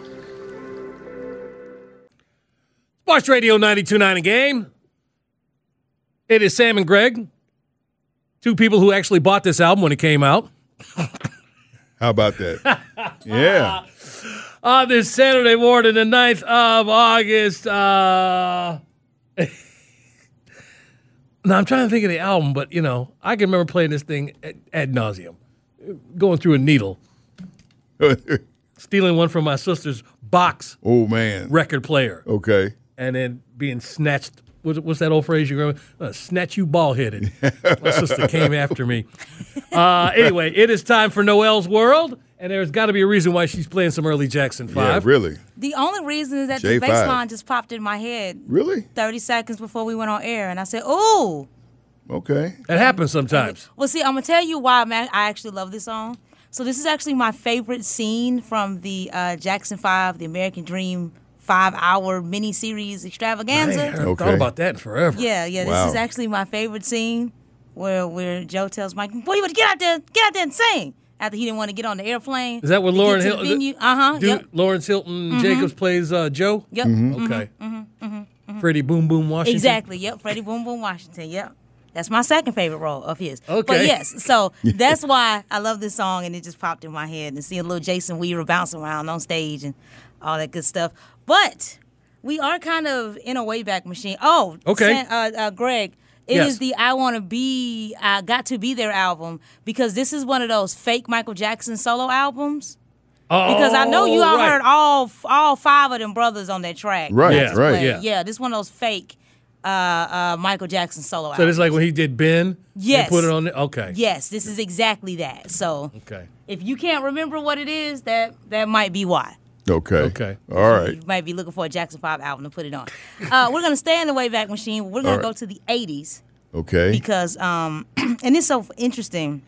D: Sports Radio ninety-two point nine A Game. It is Sam and Greg, two people who actually bought this album when it came out.
E: How about that? Yeah.
D: On this Saturday morning, the ninth of August. Uh... now, I'm trying to think of the album, but, you know, I can remember playing this thing ad, ad nauseum, going through a needle, stealing one from my sister's box
E: oh, man.
D: record player.
E: Okay.
D: And then being snatched. What's, what's that old phrase you remember? Uh, snatch you ball-headed. My sister came after me. Uh, anyway, it is time for Noelle's World, and there's got to be a reason why she's playing some early Jackson five.
E: Yeah, really.
F: The only reason is that
E: J
F: the
E: five.
F: bass line just popped in my head.
E: Really?
F: thirty seconds before we went on air, and I said, "Ooh."
E: Okay.
D: That happens sometimes.
F: Well, see, I'm going to tell you why man, I actually love this song. So this is actually my favorite scene from the uh, Jackson five, the American Dream five-hour miniseries extravaganza.
D: I ain't heard, thought about that in forever.
F: Yeah, yeah. This
E: Wow.
F: is actually my favorite scene where where Joe tells Mike, "Boy, you better get out there, get out there and sing." After he didn't want to get on the airplane.
D: Is that what
F: to
D: Lauren
F: get to the
D: Hill?
F: venue. Uh-huh.
D: Dude,
F: Yep.
D: Lawrence Hilton
F: Mhm.
D: Jacobs plays uh, Joe?
F: Yep.
E: Mm-hmm.
D: Okay.
F: Mm-hmm. Mm-hmm.
D: Freddie Boom Boom Washington?
F: Exactly. Yep. Freddie Boom Boom Washington. Yep. That's my second favorite role of his.
D: Okay.
F: But yes, so that's why I love this song, and it just popped in my head, and seeing little Jason Weaver bouncing around on stage and all that good stuff. But we are kind of in a Wayback Machine. Oh,
D: Okay.
F: San, uh, uh, Greg. It
D: Yes.
F: is the I Want to Be, I Got to Be There album, because this is one of those fake Michael Jackson solo albums.
D: Oh,
F: Because I know you all
D: right.
F: heard all all five of them brothers on that track.
E: Right,
F: That's
E: right.
F: played.
D: Yeah.
F: Yeah, this is one of those fake uh, uh, Michael Jackson solo
D: So
F: albums.
D: it's like when he did Ben?
F: Yes.
D: They put it on there? Okay.
F: Yes, this is exactly that. So
D: Okay.
F: if you can't remember what it is, that that might be why.
E: Okay.
D: Okay.
E: All right.
F: You might be looking for a Jackson five album to put it on. Uh, we're going to stay in the Wayback Machine. We're going
E: All
F: to
E: right.
F: go to the eighties.
E: Okay.
F: Because, um, and it's so interesting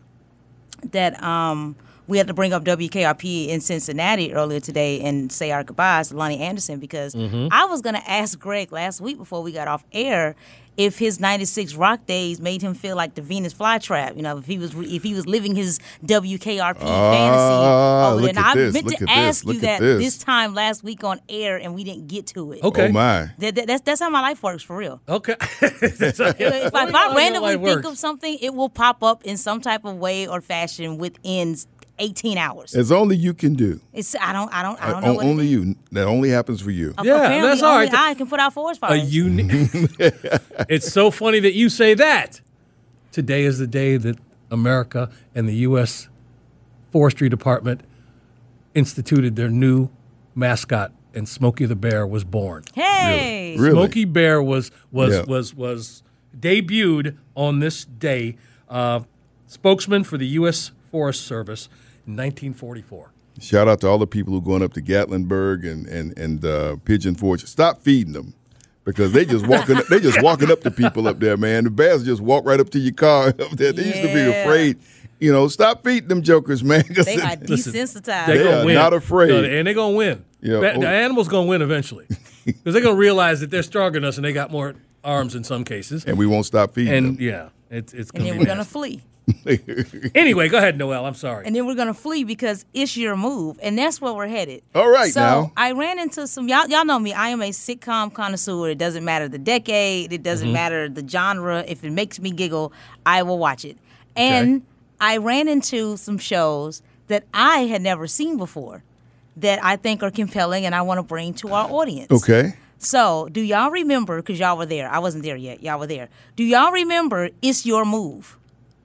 F: that um, we had to bring up W K R P in Cincinnati earlier today and say our goodbyes to Lonnie Anderson, because
D: Mm-hmm.
F: I was going to ask Greg last week before we got off air if his ninety-six Rock days made him feel like the Venus flytrap. You know, if he was if he was living his W K R P fantasy over
E: look
F: there. Now,
E: at
F: I
E: this,
F: meant
E: look
F: to
E: at
F: ask
E: this,
F: you
E: look at
F: that
E: this.
F: this time last week on air, and we didn't get to it.
D: Okay.
E: Oh, my.
F: That, that, that's, that's how my life works, for real.
D: Okay.
F: if I, if I
D: How your
F: randomly
D: life
F: think
D: works.
F: of something, it will pop up in some type of way or fashion within eighteen hours.
E: As only you can do.
F: It's I don't I don't I don't
E: Uh,
F: know what
E: only
F: it is.
E: you. That only happens for you.
F: Uh,
D: Yeah,
F: apparently
D: that's all
F: only
D: right.
F: I can put out forest
D: A
F: fires.
D: uni- It's so funny that you say that. Today is the day that America and the U S Forestry Department instituted their new mascot, and Smokey the Bear was born.
F: Hey,
E: Really?
D: Smokey Bear was was
E: Yeah.
D: was was debuted on this day. Uh, spokesman for the U S Forest Service in nineteen forty-four.
E: Shout out to all the people who are going up to Gatlinburg and and and uh, Pigeon Forge. Stop feeding them, because they just walking they just walking up to people up there, man. The bears just walk right up to your car up there. They used to be
F: Yeah.
E: afraid. You know, stop feeding them jokers, man. 'cause
F: they are
D: Listen,
F: desensitized.
D: They,
E: They
D: gonna
E: are
D: win.
E: not afraid.
D: No, and they're gonna win.
E: Yeah,
D: Ba-
E: oh.
D: The animal's gonna win eventually, because they're gonna realize that they're stronger than us and they got more arms in some cases.
E: and we won't stop feeding
D: And
E: them.
D: yeah, it's it's
F: and
D: gonna
F: then
D: be
F: we're gonna
D: nasty.
F: flee.
D: Anyway, go ahead, Noel. I'm sorry.
F: And then we're gonna flee because it's your move, and that's where we're headed.
E: All right,
F: so
E: now.
F: I ran into some y'all. Y'all know me. I am a sitcom connoisseur. It doesn't matter the decade. It doesn't
D: Mm-hmm.
F: matter the genre. If it makes me giggle, I will watch it. And
D: Okay.
F: I ran into some shows that I had never seen before that I think are compelling, and I want to bring to our audience.
E: Okay.
F: So, do y'all remember, because y'all were there. I wasn't there yet. Y'all were there. Do y'all remember It's Your Move?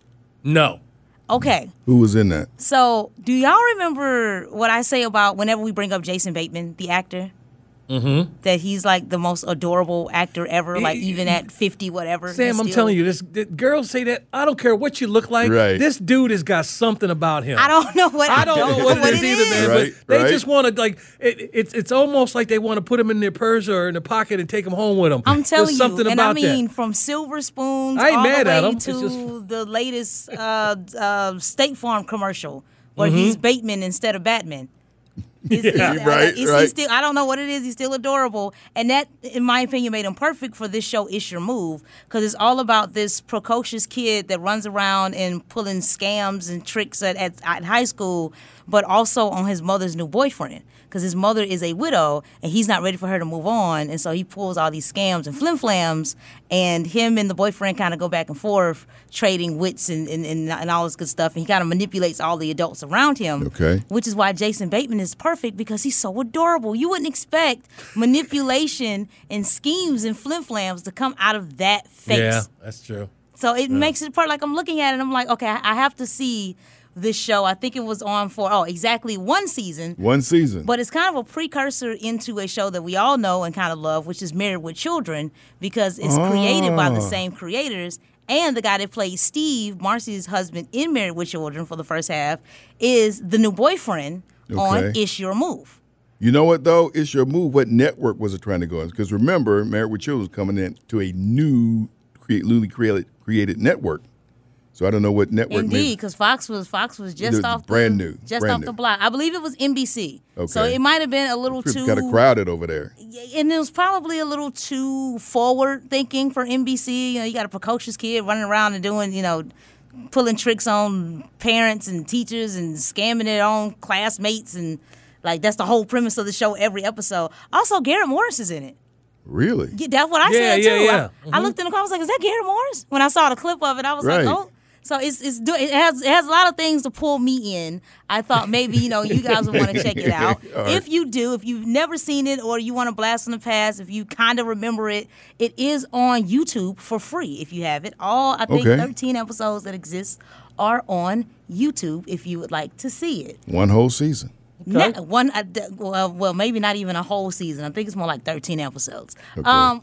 D: No.
F: Okay.
E: Who was in that?
F: So, do y'all remember what I say about whenever we bring up Jason Bateman, the actor?
D: Mm-hmm.
F: That he's like the most adorable actor ever, like even at fifty, whatever.
D: Sam, I'm
F: still...
D: telling you, this, this girls say that. I don't care what you look like.
E: Right.
D: This dude has got something about him.
F: I don't know what
D: I don't know what, what it is either, man.
E: Right,
D: but they
E: right.
D: just want to like. It, it's it's almost like they want to put him in their purse or in their pocket and take him home with them.
F: I'm telling
D: There's something
F: you, and
D: about
F: I mean,
D: that.
F: from Silver Spoons
D: I ain't
F: all
D: mad
F: the
D: at
F: way
D: him. It's
F: to
D: just-
F: the latest uh, uh, State Farm commercial where
D: Mhm.
F: he's Bateman instead of Batman. It's,
D: Yeah.
F: it's,
E: Right,
F: it's,
E: right.
F: He's still, I don't know what it is. He's still adorable. And that, in my opinion, made him perfect for this show, It's Your Move, because it's all about this precocious kid that runs around and pulling scams and tricks at, at, at high school, but also on his mother's new boyfriend, because his mother is a widow and he's not ready for her to move on. And so he pulls all these scams and flim-flams, and him and the boyfriend kind of go back and forth, trading wits and, and, and, and all this good stuff. And he kind of manipulates all the adults around him.
E: Okay.
F: Which is why Jason Bateman is perfect, because he's so adorable. You wouldn't expect manipulation and schemes and flim-flams to come out of that face.
D: Yeah, that's true.
F: So it makes it part like I'm looking at it and I'm like, okay, I I have to see this show. I think it was on for, oh, exactly one season.
E: One season.
F: But it's kind of a precursor into a show that we all know and kind of love, which is Married with Children, because it's created by the
E: Oh.
F: same creators. And the guy that played Steve, Marcy's husband in Married with Children for the first half, is the new boyfriend on
E: Okay.
F: It's Your Move.
E: You know what, though? It's Your Move. What network was it trying to go on? Because remember, Married with Children was coming in to a new, create, newly created, created network. So I don't know what network.
F: Indeed, because Fox was Fox was just
E: It was
F: off the,
E: brand new,
F: just
E: brand
F: off
E: new.
F: the block. I believe it was N B C. So
E: Okay.
F: it might have been a little too
E: Kind of crowded over there.
F: and it was probably a little too forward thinking for N B C. You know, you got a precocious kid running around and doing, you know, pulling tricks on parents and teachers and scamming their own classmates, and like that's the whole premise of the show every episode. Also, Garrett Morris is in it.
E: Really?
F: Yeah, that's what I
D: Yeah,
F: said
D: yeah,
F: too.
D: yeah.
F: I, I looked in the car, I was like, "Is that Garrett Morris?" When I saw the clip of it, I was
E: Right.
F: like, "Oh." So it's it's do- it has it has a lot of things to pull me in. I thought maybe you know you guys would want to check it out.
E: All right.
F: If you do, if you've never seen it or you want to blast from the past, if you kind of remember it, it is on YouTube for free. If you have it, all I think
E: Okay.
F: thirteen episodes that exist are on YouTube. If you would like to see it.
E: One whole season.
F: Ne- one, uh, d- well, well, maybe not even a whole season. I think it's more like thirteen episodes.
E: Okay.
F: Um,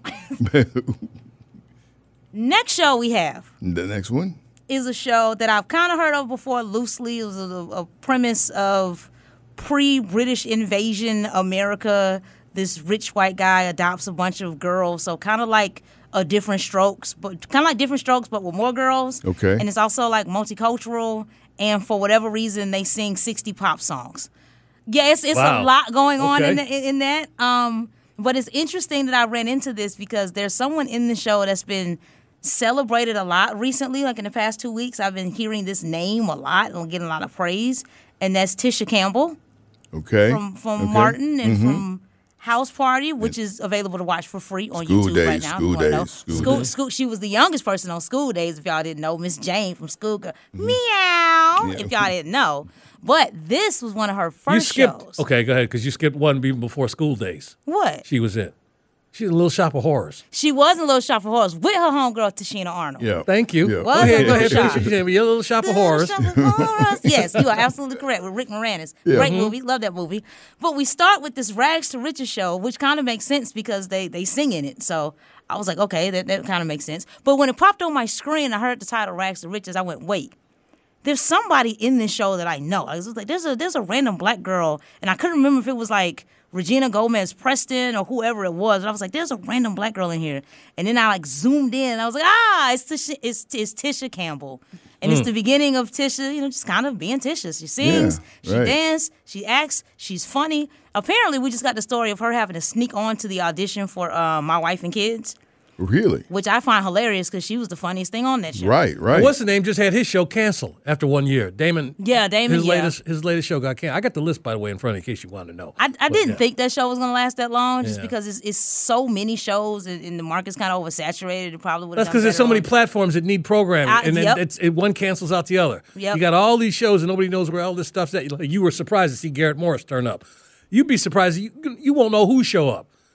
F: next show we have
E: The next one?
F: is a show that I've kind of heard of before loosely. It was a, a premise of pre-British invasion America. This rich white guy adopts a bunch of girls, so kind of like a Different Strokes, but kind of like Different Strokes, but with more girls.
E: Okay.
F: And it's also like multicultural, and for whatever reason, they sing sixty pop songs. Yeah, it's, it's
D: Wow.
F: a lot going on in,
D: Okay.
F: the, in that. Um, but it's interesting that I ran into this because there's someone in the show that's been celebrated a lot recently. Like in the past two weeks, I've been hearing this name a lot and getting a lot of praise, and that's Tisha Campbell
E: Okay.
F: from from
E: Okay.
F: Martin and
E: Mhm.
F: from House Party, which is available to watch for free on
E: School
F: YouTube
E: Days,
F: right now. if
E: School
F: you wanna know.
E: Days, School
F: School,
E: Days.
F: school, she was the youngest person on School Days, if y'all didn't know. Miss Jane from School Girl.
E: Mm-hmm.
F: Meow,
D: Yeah.
F: if y'all didn't know. But this was one of her
D: You
F: first
D: skipped.
F: shows.
D: Okay, go ahead, because you skipped one even before School Days.
F: What?
D: She was in. She's a Little Shop of Horrors.
F: She was in Little Shop of Horrors with her homegirl, Tashina Arnold.
E: Yeah.
D: Thank you.
E: Yeah.
F: Was
D: Go
F: a
D: ahead, go
F: Little
D: ahead.
F: Shop.
D: Finish what you're saying. Your Little Shop of Horrors.
F: Horrors. Yes, you are absolutely correct with Rick Moranis.
E: Yeah.
F: Great
E: Mhm.
F: movie. Love that movie. But we start with this Rags to Riches show, which kind of makes sense because they, they sing in it. So I was like, okay, that, that kind of makes sense. But when it popped on my screen, I heard the title Rags to Riches. I went, wait. There's somebody in this show that I know. I was like, there's a there's a random black girl, and I couldn't remember if it was like Regina Gomez Preston or whoever it was. And I was like, there's a random black girl in here. And then I like zoomed in, and I was like, ah, it's Tisha, it's, it's Tisha Campbell. And
E: Mm.
F: it's the beginning of Tisha, you know, just kind of being Tisha. She sings,
E: Yeah,
F: she
E: right.
F: dances, she acts, she's funny. Apparently, we just got the story of her having to sneak on to the audition for uh, My Wife and Kids,
E: Really?
F: which I find hilarious because she was the funniest thing on that show.
E: Right, right.
D: What's the name? Just had his show canceled after one year. Damon.
F: Yeah, Damon,
D: His
F: yeah.
D: latest his latest show got canceled. I got the list by the way in front of you, in case you wanted to know.
F: I, I
D: But,
F: didn't
D: yeah.
F: think that show was going to last that long just
D: Yeah.
F: because it's, it's so many shows and, and the market's kind of oversaturated. It probably would have
D: That's because there's so many platforms that need programming,
F: I-
D: and then
F: yep.
D: it's, it, one cancels out the other.
F: Yep.
D: You got all these shows, and nobody knows where all this stuff's at. Like, you were surprised to see Garrett Morris turn up. You'd be surprised. You, you won't know who show up.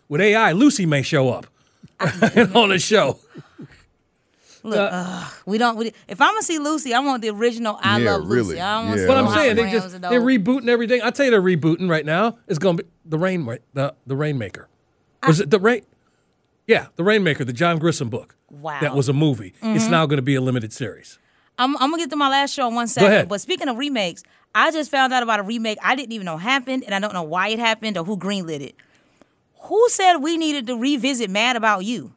D: with A I, Lucy may show up on the show.
F: Look, uh, we don't. We, if I'm gonna see Lucy, I want the original. I
E: Yeah,
F: love Lucy.
E: really.
F: I don't want
E: Yeah.
F: to see
D: But I'm
F: no
D: saying they
F: holograms
D: just
F: and
D: they're
F: those.
D: rebooting everything. I tell you, they're rebooting right now. It's going to be the Rain the the Rainmaker. Was it the Rain? Yeah, the Rainmaker, the John Grisham book.
F: Wow.
D: That was a movie. It's
F: Mhm.
D: now going to be a limited series.
F: I'm, I'm gonna get to my last show in one second.
D: ahead.
F: But speaking of remakes, I just found out about a remake I didn't even know happened, and I don't know why it happened or who greenlit it. Who said we needed to revisit Mad About You?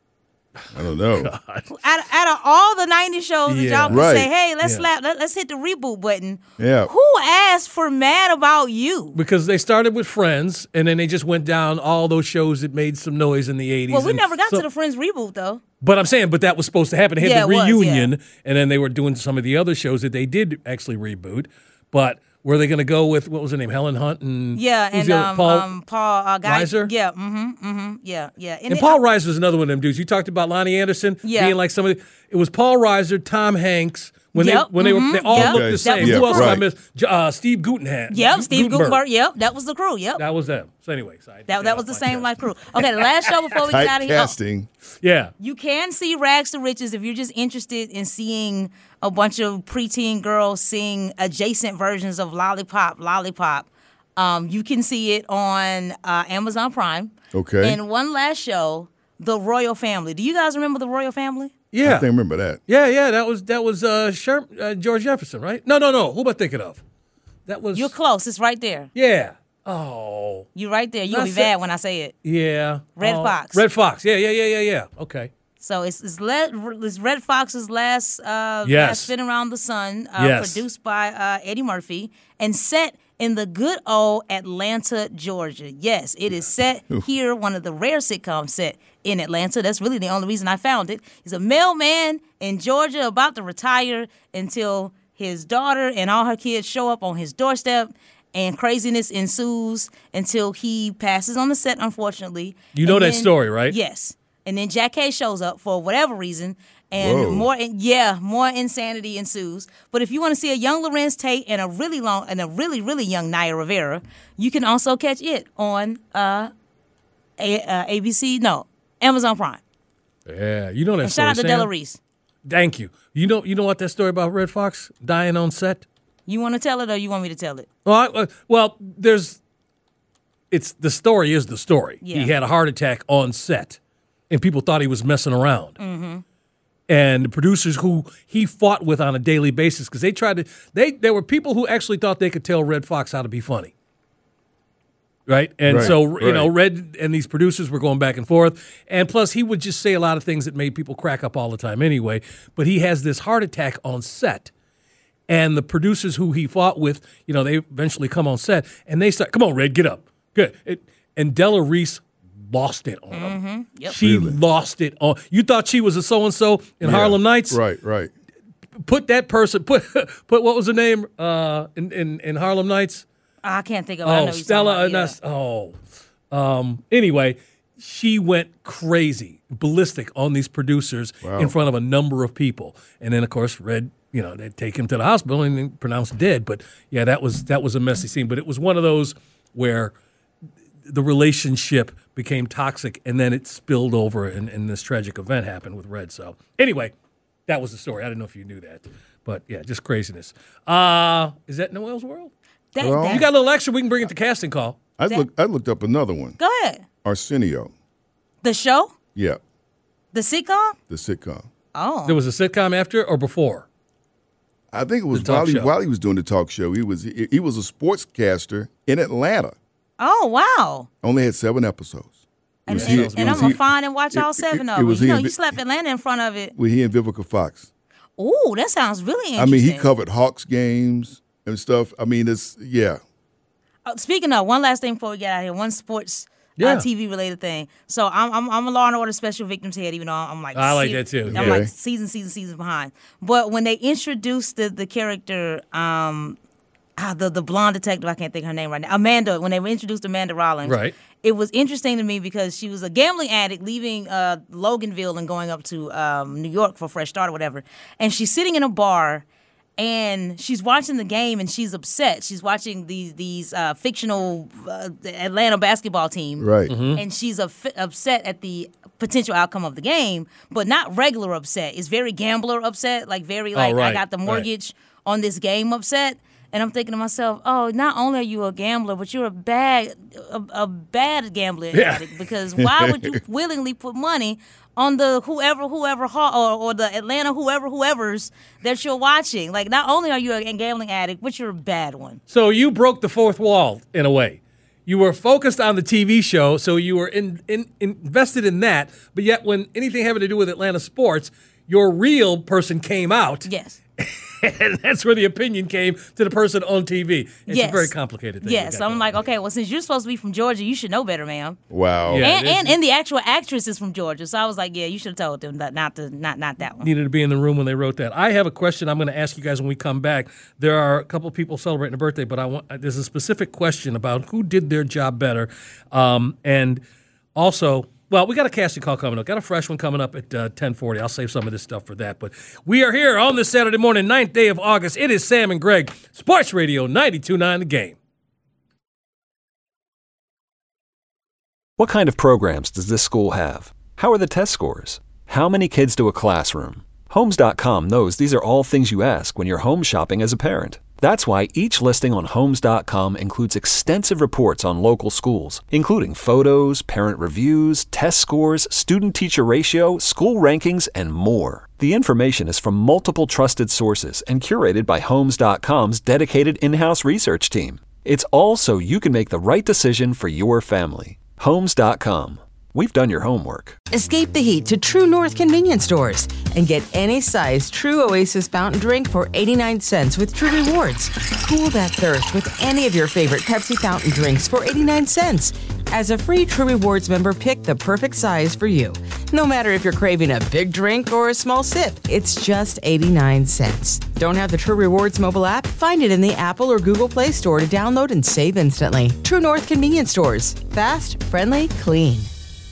E: I don't know.
F: Out, out of all the nineties shows that
E: Yeah.
F: y'all can
E: Right.
F: say, hey, let's
D: Yeah.
F: slap, let, let's hit the reboot button.
D: Yeah.
F: Who asked for Mad About You?
D: Because they started with Friends, and then they just went down all those shows that made some noise in the eighties.
F: Well, we
D: and
F: never got
D: so-
F: to the Friends reboot though.
D: But I'm saying, but that was supposed to happen. They had
F: Yeah,
D: the
F: it was,
D: reunion,
F: yeah.
D: and then they were doing some of the other shows that they did actually reboot. But were they going to go with, what was her name, Helen Hunt and
F: Yeah,
D: who's
F: and
D: the other-
F: um,
D: Paul?
F: um, Paul uh, Guy,
D: Reiser?
F: Yeah, mm-hmm, mm-hmm, yeah, yeah.
D: and
F: it-
D: Paul Reiser was another one of them dudes. You talked about Lonnie Anderson
F: Yeah.
D: being like some of the, it was Paul Reiser, Tom Hanks. When
F: Yep,
D: they when they were
F: mhm,
D: they all
F: yep.
D: looked
F: Okay.
D: the
F: That
D: same.
F: was
D: Who
F: the
D: else
F: crew.
D: did I miss? J- Uh, Steve Gutenberg.
F: Yep, Steve Gutenberg. Yep, that was the crew. Yep,
D: That was them. So anyway, so I-
F: that that was the same like crew. Okay, the last show before we get out of here. Oh,
E: Casting.
D: yeah.
F: you can see Rags to Riches if you're just interested in seeing a bunch of preteen girls sing adjacent versions of Lollipop, Lollipop. Um, you can see it on uh, Amazon Prime.
E: Okay.
F: And one last show, The Royal Family. Do you guys remember The Royal Family?
D: Yeah.
E: I can't remember that.
D: Yeah, yeah, that was that was uh, Sherm, uh, George Jefferson, right? No, no, no. Who am I thinking of? That was
F: You're close. It's right there.
D: yeah. Oh,
F: You're right there. You're going to be
D: That's it.
F: bad when I say it.
D: yeah.
F: Red
D: Oh,
F: Fox.
D: Red Fox. Yeah, yeah, yeah, yeah, yeah. Okay.
F: So it's it's, le- it's Red Fox's last uh,
D: Yes.
F: last spin around the sun, uh,
D: Yes.
F: produced by uh, Eddie Murphy, and set in the good old Atlanta, Georgia. Yes, it is set here. One of the rare sitcoms set in Atlanta. That's really the only reason I found it. He's a mailman in Georgia about to retire until his daughter and all her kids show up on his doorstep. And craziness ensues until he passes on the set, unfortunately.
D: You know
F: And
D: that
F: then-
D: story, right?
F: Yes. And then Jack K shows up for whatever reason, and
E: Whoa.
F: more, yeah, more insanity ensues. But if you want to see a young Lorenz Tate and a really long and a really really young Naya Rivera, you can also catch it on uh, a, uh, A B C, no, Amazon Prime.
D: Yeah, you know that
F: And
D: story.
F: shout out to
D: Sam?
F: Della Reese.
D: Thank you. You know, you know what that story about Red Fox dying on set?
F: You want to tell it, or you want me to tell it?
D: Well, I, uh, well, there's, it's the story is the story.
F: Yeah.
D: He had a heart attack on set, and people thought he was messing around.
F: Mm-hmm.
D: And the producers who he fought with on a daily basis, because they tried to, they there were people who actually thought they could tell Red Fox how to be funny. Right? And
E: Right,
D: so, you know,
E: right.
D: Red and these producers were going back and forth. And plus, he would just say a lot of things that made people crack up all the time anyway. But he has this heart attack on set. And the producers who he fought with, you know, they eventually come on set and they start, come on, Red, get up. Good. It, and Della Reese lost it on him.
F: Mm-hmm. Yep.
D: She lost it on. You thought she was a so and so in
E: Yeah.
D: Harlem Nights?
E: Right, right.
D: Put that person. Put put what was her name? Uh, in in, in Harlem Nights.
F: I can't think of it. I know
D: Oh,
F: you're talking
D: Stella.
F: about,
D: uh,
F: yeah.
D: not- oh, um. Anyway, she went crazy, ballistic on these producers
E: Wow.
D: in front of a number of people, and then of course Red. You know, they take him to the hospital and then pronounced dead. But yeah, that was that was a messy scene. But it was one of those where the relationship became toxic, and then it spilled over, and, and this tragic event happened with Red. So anyway, that was the story. I didn't know if you knew that, but yeah, just craziness. Uh, is that Noel's World?
F: That,
E: Well-
F: that-
D: You got a little extra. We can bring it to casting call.
E: I
F: That-
E: looked. I looked up another one.
F: Go ahead.
E: Arsenio.
F: The show,
E: Yeah,
F: the sitcom.
E: the sitcom.
F: Oh,
D: There was a sitcom after or before?
E: I think it was
D: The talk
E: while he,
D: show.
E: while he was doing the talk show. He was he, he was a sportscaster in Atlanta.
F: oh, wow.
E: Only had seven episodes. It
F: And,
E: was
F: and,
E: he-
F: and
E: it
F: I'm
E: was
F: gonna
E: he-
F: find and watch
E: it-
F: all
E: it-
F: seven
E: it
F: of them.
E: was
F: You
E: he
F: know,
E: and
F: you
E: Vi-
F: slapped Atlanta in front of it.
E: With he and Vivica Fox.
F: Ooh, that sounds really
E: I
F: interesting.
E: mean, he covered Hawks games and stuff. I mean, it's yeah.
F: Oh, speaking of, one last thing before we get out of here, one sports
D: Yeah.
F: uh, T V related thing. So I'm, I'm I'm a Law and Order Special Victims head, even though I'm like
D: I like
F: se-
D: that too.
F: I'm
E: Okay.
F: like season, season, season behind. But when they introduced the the character, um, ah, the the blonde detective, I can't think of her name right now, Amanda. When they introduced Amanda Rollins,
D: Right.
F: it was interesting to me because she was a gambling addict leaving uh, Loganville and going up to um, New York for a fresh start or whatever. And she's sitting in a bar, and she's watching the game and she's upset. She's watching these these uh, fictional uh, Atlanta basketball team,
E: right?
F: Mm-hmm. And she's up- upset at the potential outcome of the game, but not regular upset. It's very gambler upset, like very like
D: oh, right.
F: I got the mortgage right. on this game upset. And I'm thinking to myself, oh, not only are you a gambler, but you're a bad a, a bad gambler
D: yeah.
F: addict, because why would you willingly put money on the whoever, whoever, or, or the Atlanta whoever, whoever's that you're watching? Like, not only are you a gambling addict, but you're a bad one.
D: So you broke the fourth wall in a way. You were focused on the T V show, so you were in, in, invested in that. But yet, when anything having to do with Atlanta sports, your real person came out.
F: Yes.
D: And that's where the opinion came to the person on T V. It's
F: yes.
D: a very complicated thing.
F: Yes, I'm like, okay, well, since you're supposed to be from Georgia, you should know better, ma'am.
E: Wow.
D: Yeah,
F: and, and and the actual actress is from Georgia, so I was like, yeah, you should have told them that, not the not not that one.
D: Needed to be in the room when they wrote that. I have a question I'm going to ask you guys when we come back. There are a couple of people celebrating a birthday, but I want there's a specific question about who did their job better, um, and also. Well, we got a casting call coming up. Got a fresh one coming up at uh, ten forty. I'll save some of this stuff for that. But we are here on this Saturday morning, ninth day of August. It is Sam and Greg, Sports Radio ninety-two point nine The Game.
A: What kind of programs does this school have? How are the test scores? How many kids do a classroom? Homes dot com knows these are all things you ask when you're home shopping as a parent. That's why each listing on Homes dot com includes extensive reports on local schools, including photos, parent reviews, test scores, student-teacher ratio, school rankings, and more. The information is from multiple trusted sources and curated by Homes dot com's dedicated in-house research team. It's all so you can make the right decision for your family. Homes dot com. We've done your homework.
B: Escape the heat to True North convenience stores and get any size True Oasis fountain drink for eighty-nine cents with True Rewards. Cool that thirst with any of your favorite Pepsi fountain drinks for eighty-nine cents. As a free True Rewards member, pick the perfect size for you. No matter if you're craving a big drink or a small sip, it's just eighty-nine cents. Don't have the True Rewards mobile app? Find it in the Apple or Google Play Store to download and save instantly. True North convenience stores. Fast, friendly, clean.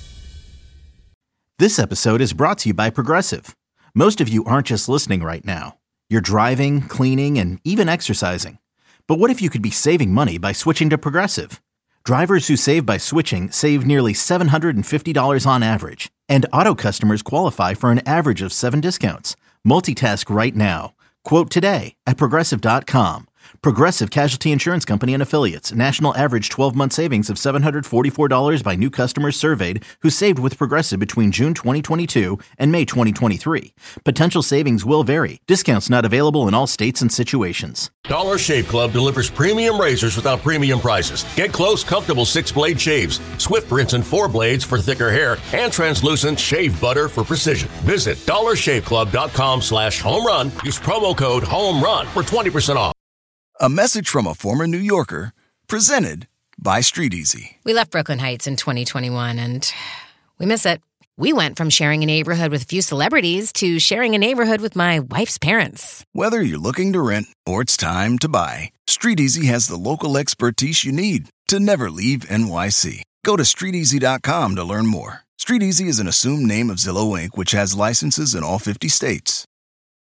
C: This episode is brought to you by Progressive. Most of you aren't just listening right now. You're driving, cleaning, and even exercising. But what if you could be saving money by switching to Progressive? Drivers who save by switching save nearly seven hundred fifty dollars on average. And auto customers qualify for an average of seven discounts. Multitask right now. Quote today at Progressive dot com. Progressive Casualty Insurance Company and Affiliates. National average twelve-month savings of seven hundred forty-four dollars by new customers surveyed who saved with Progressive between June twenty twenty-two and May twenty twenty-three. Potential savings will vary. Discounts not available in all states and situations.
P: Dollar Shave Club delivers premium razors without premium prices. Get close, comfortable six-blade shaves, swift rinse and four blades for thicker hair, and translucent shave butter for precision. Visit dollar shave club dot com slash home run. Use promo code HOMERUN for twenty percent off.
Q: A message from a former New Yorker, presented by Street Easy.
R: We left Brooklyn Heights in twenty twenty-one, and we miss it. We went from sharing a neighborhood with a few celebrities to sharing a neighborhood with my wife's parents.
Q: Whether you're looking to rent or it's time to buy, Street Easy has the local expertise you need to never leave N Y C. Go to street easy dot com to learn more. Street Easy is an assumed name of Zillow Incorporated, which has licenses in all fifty states.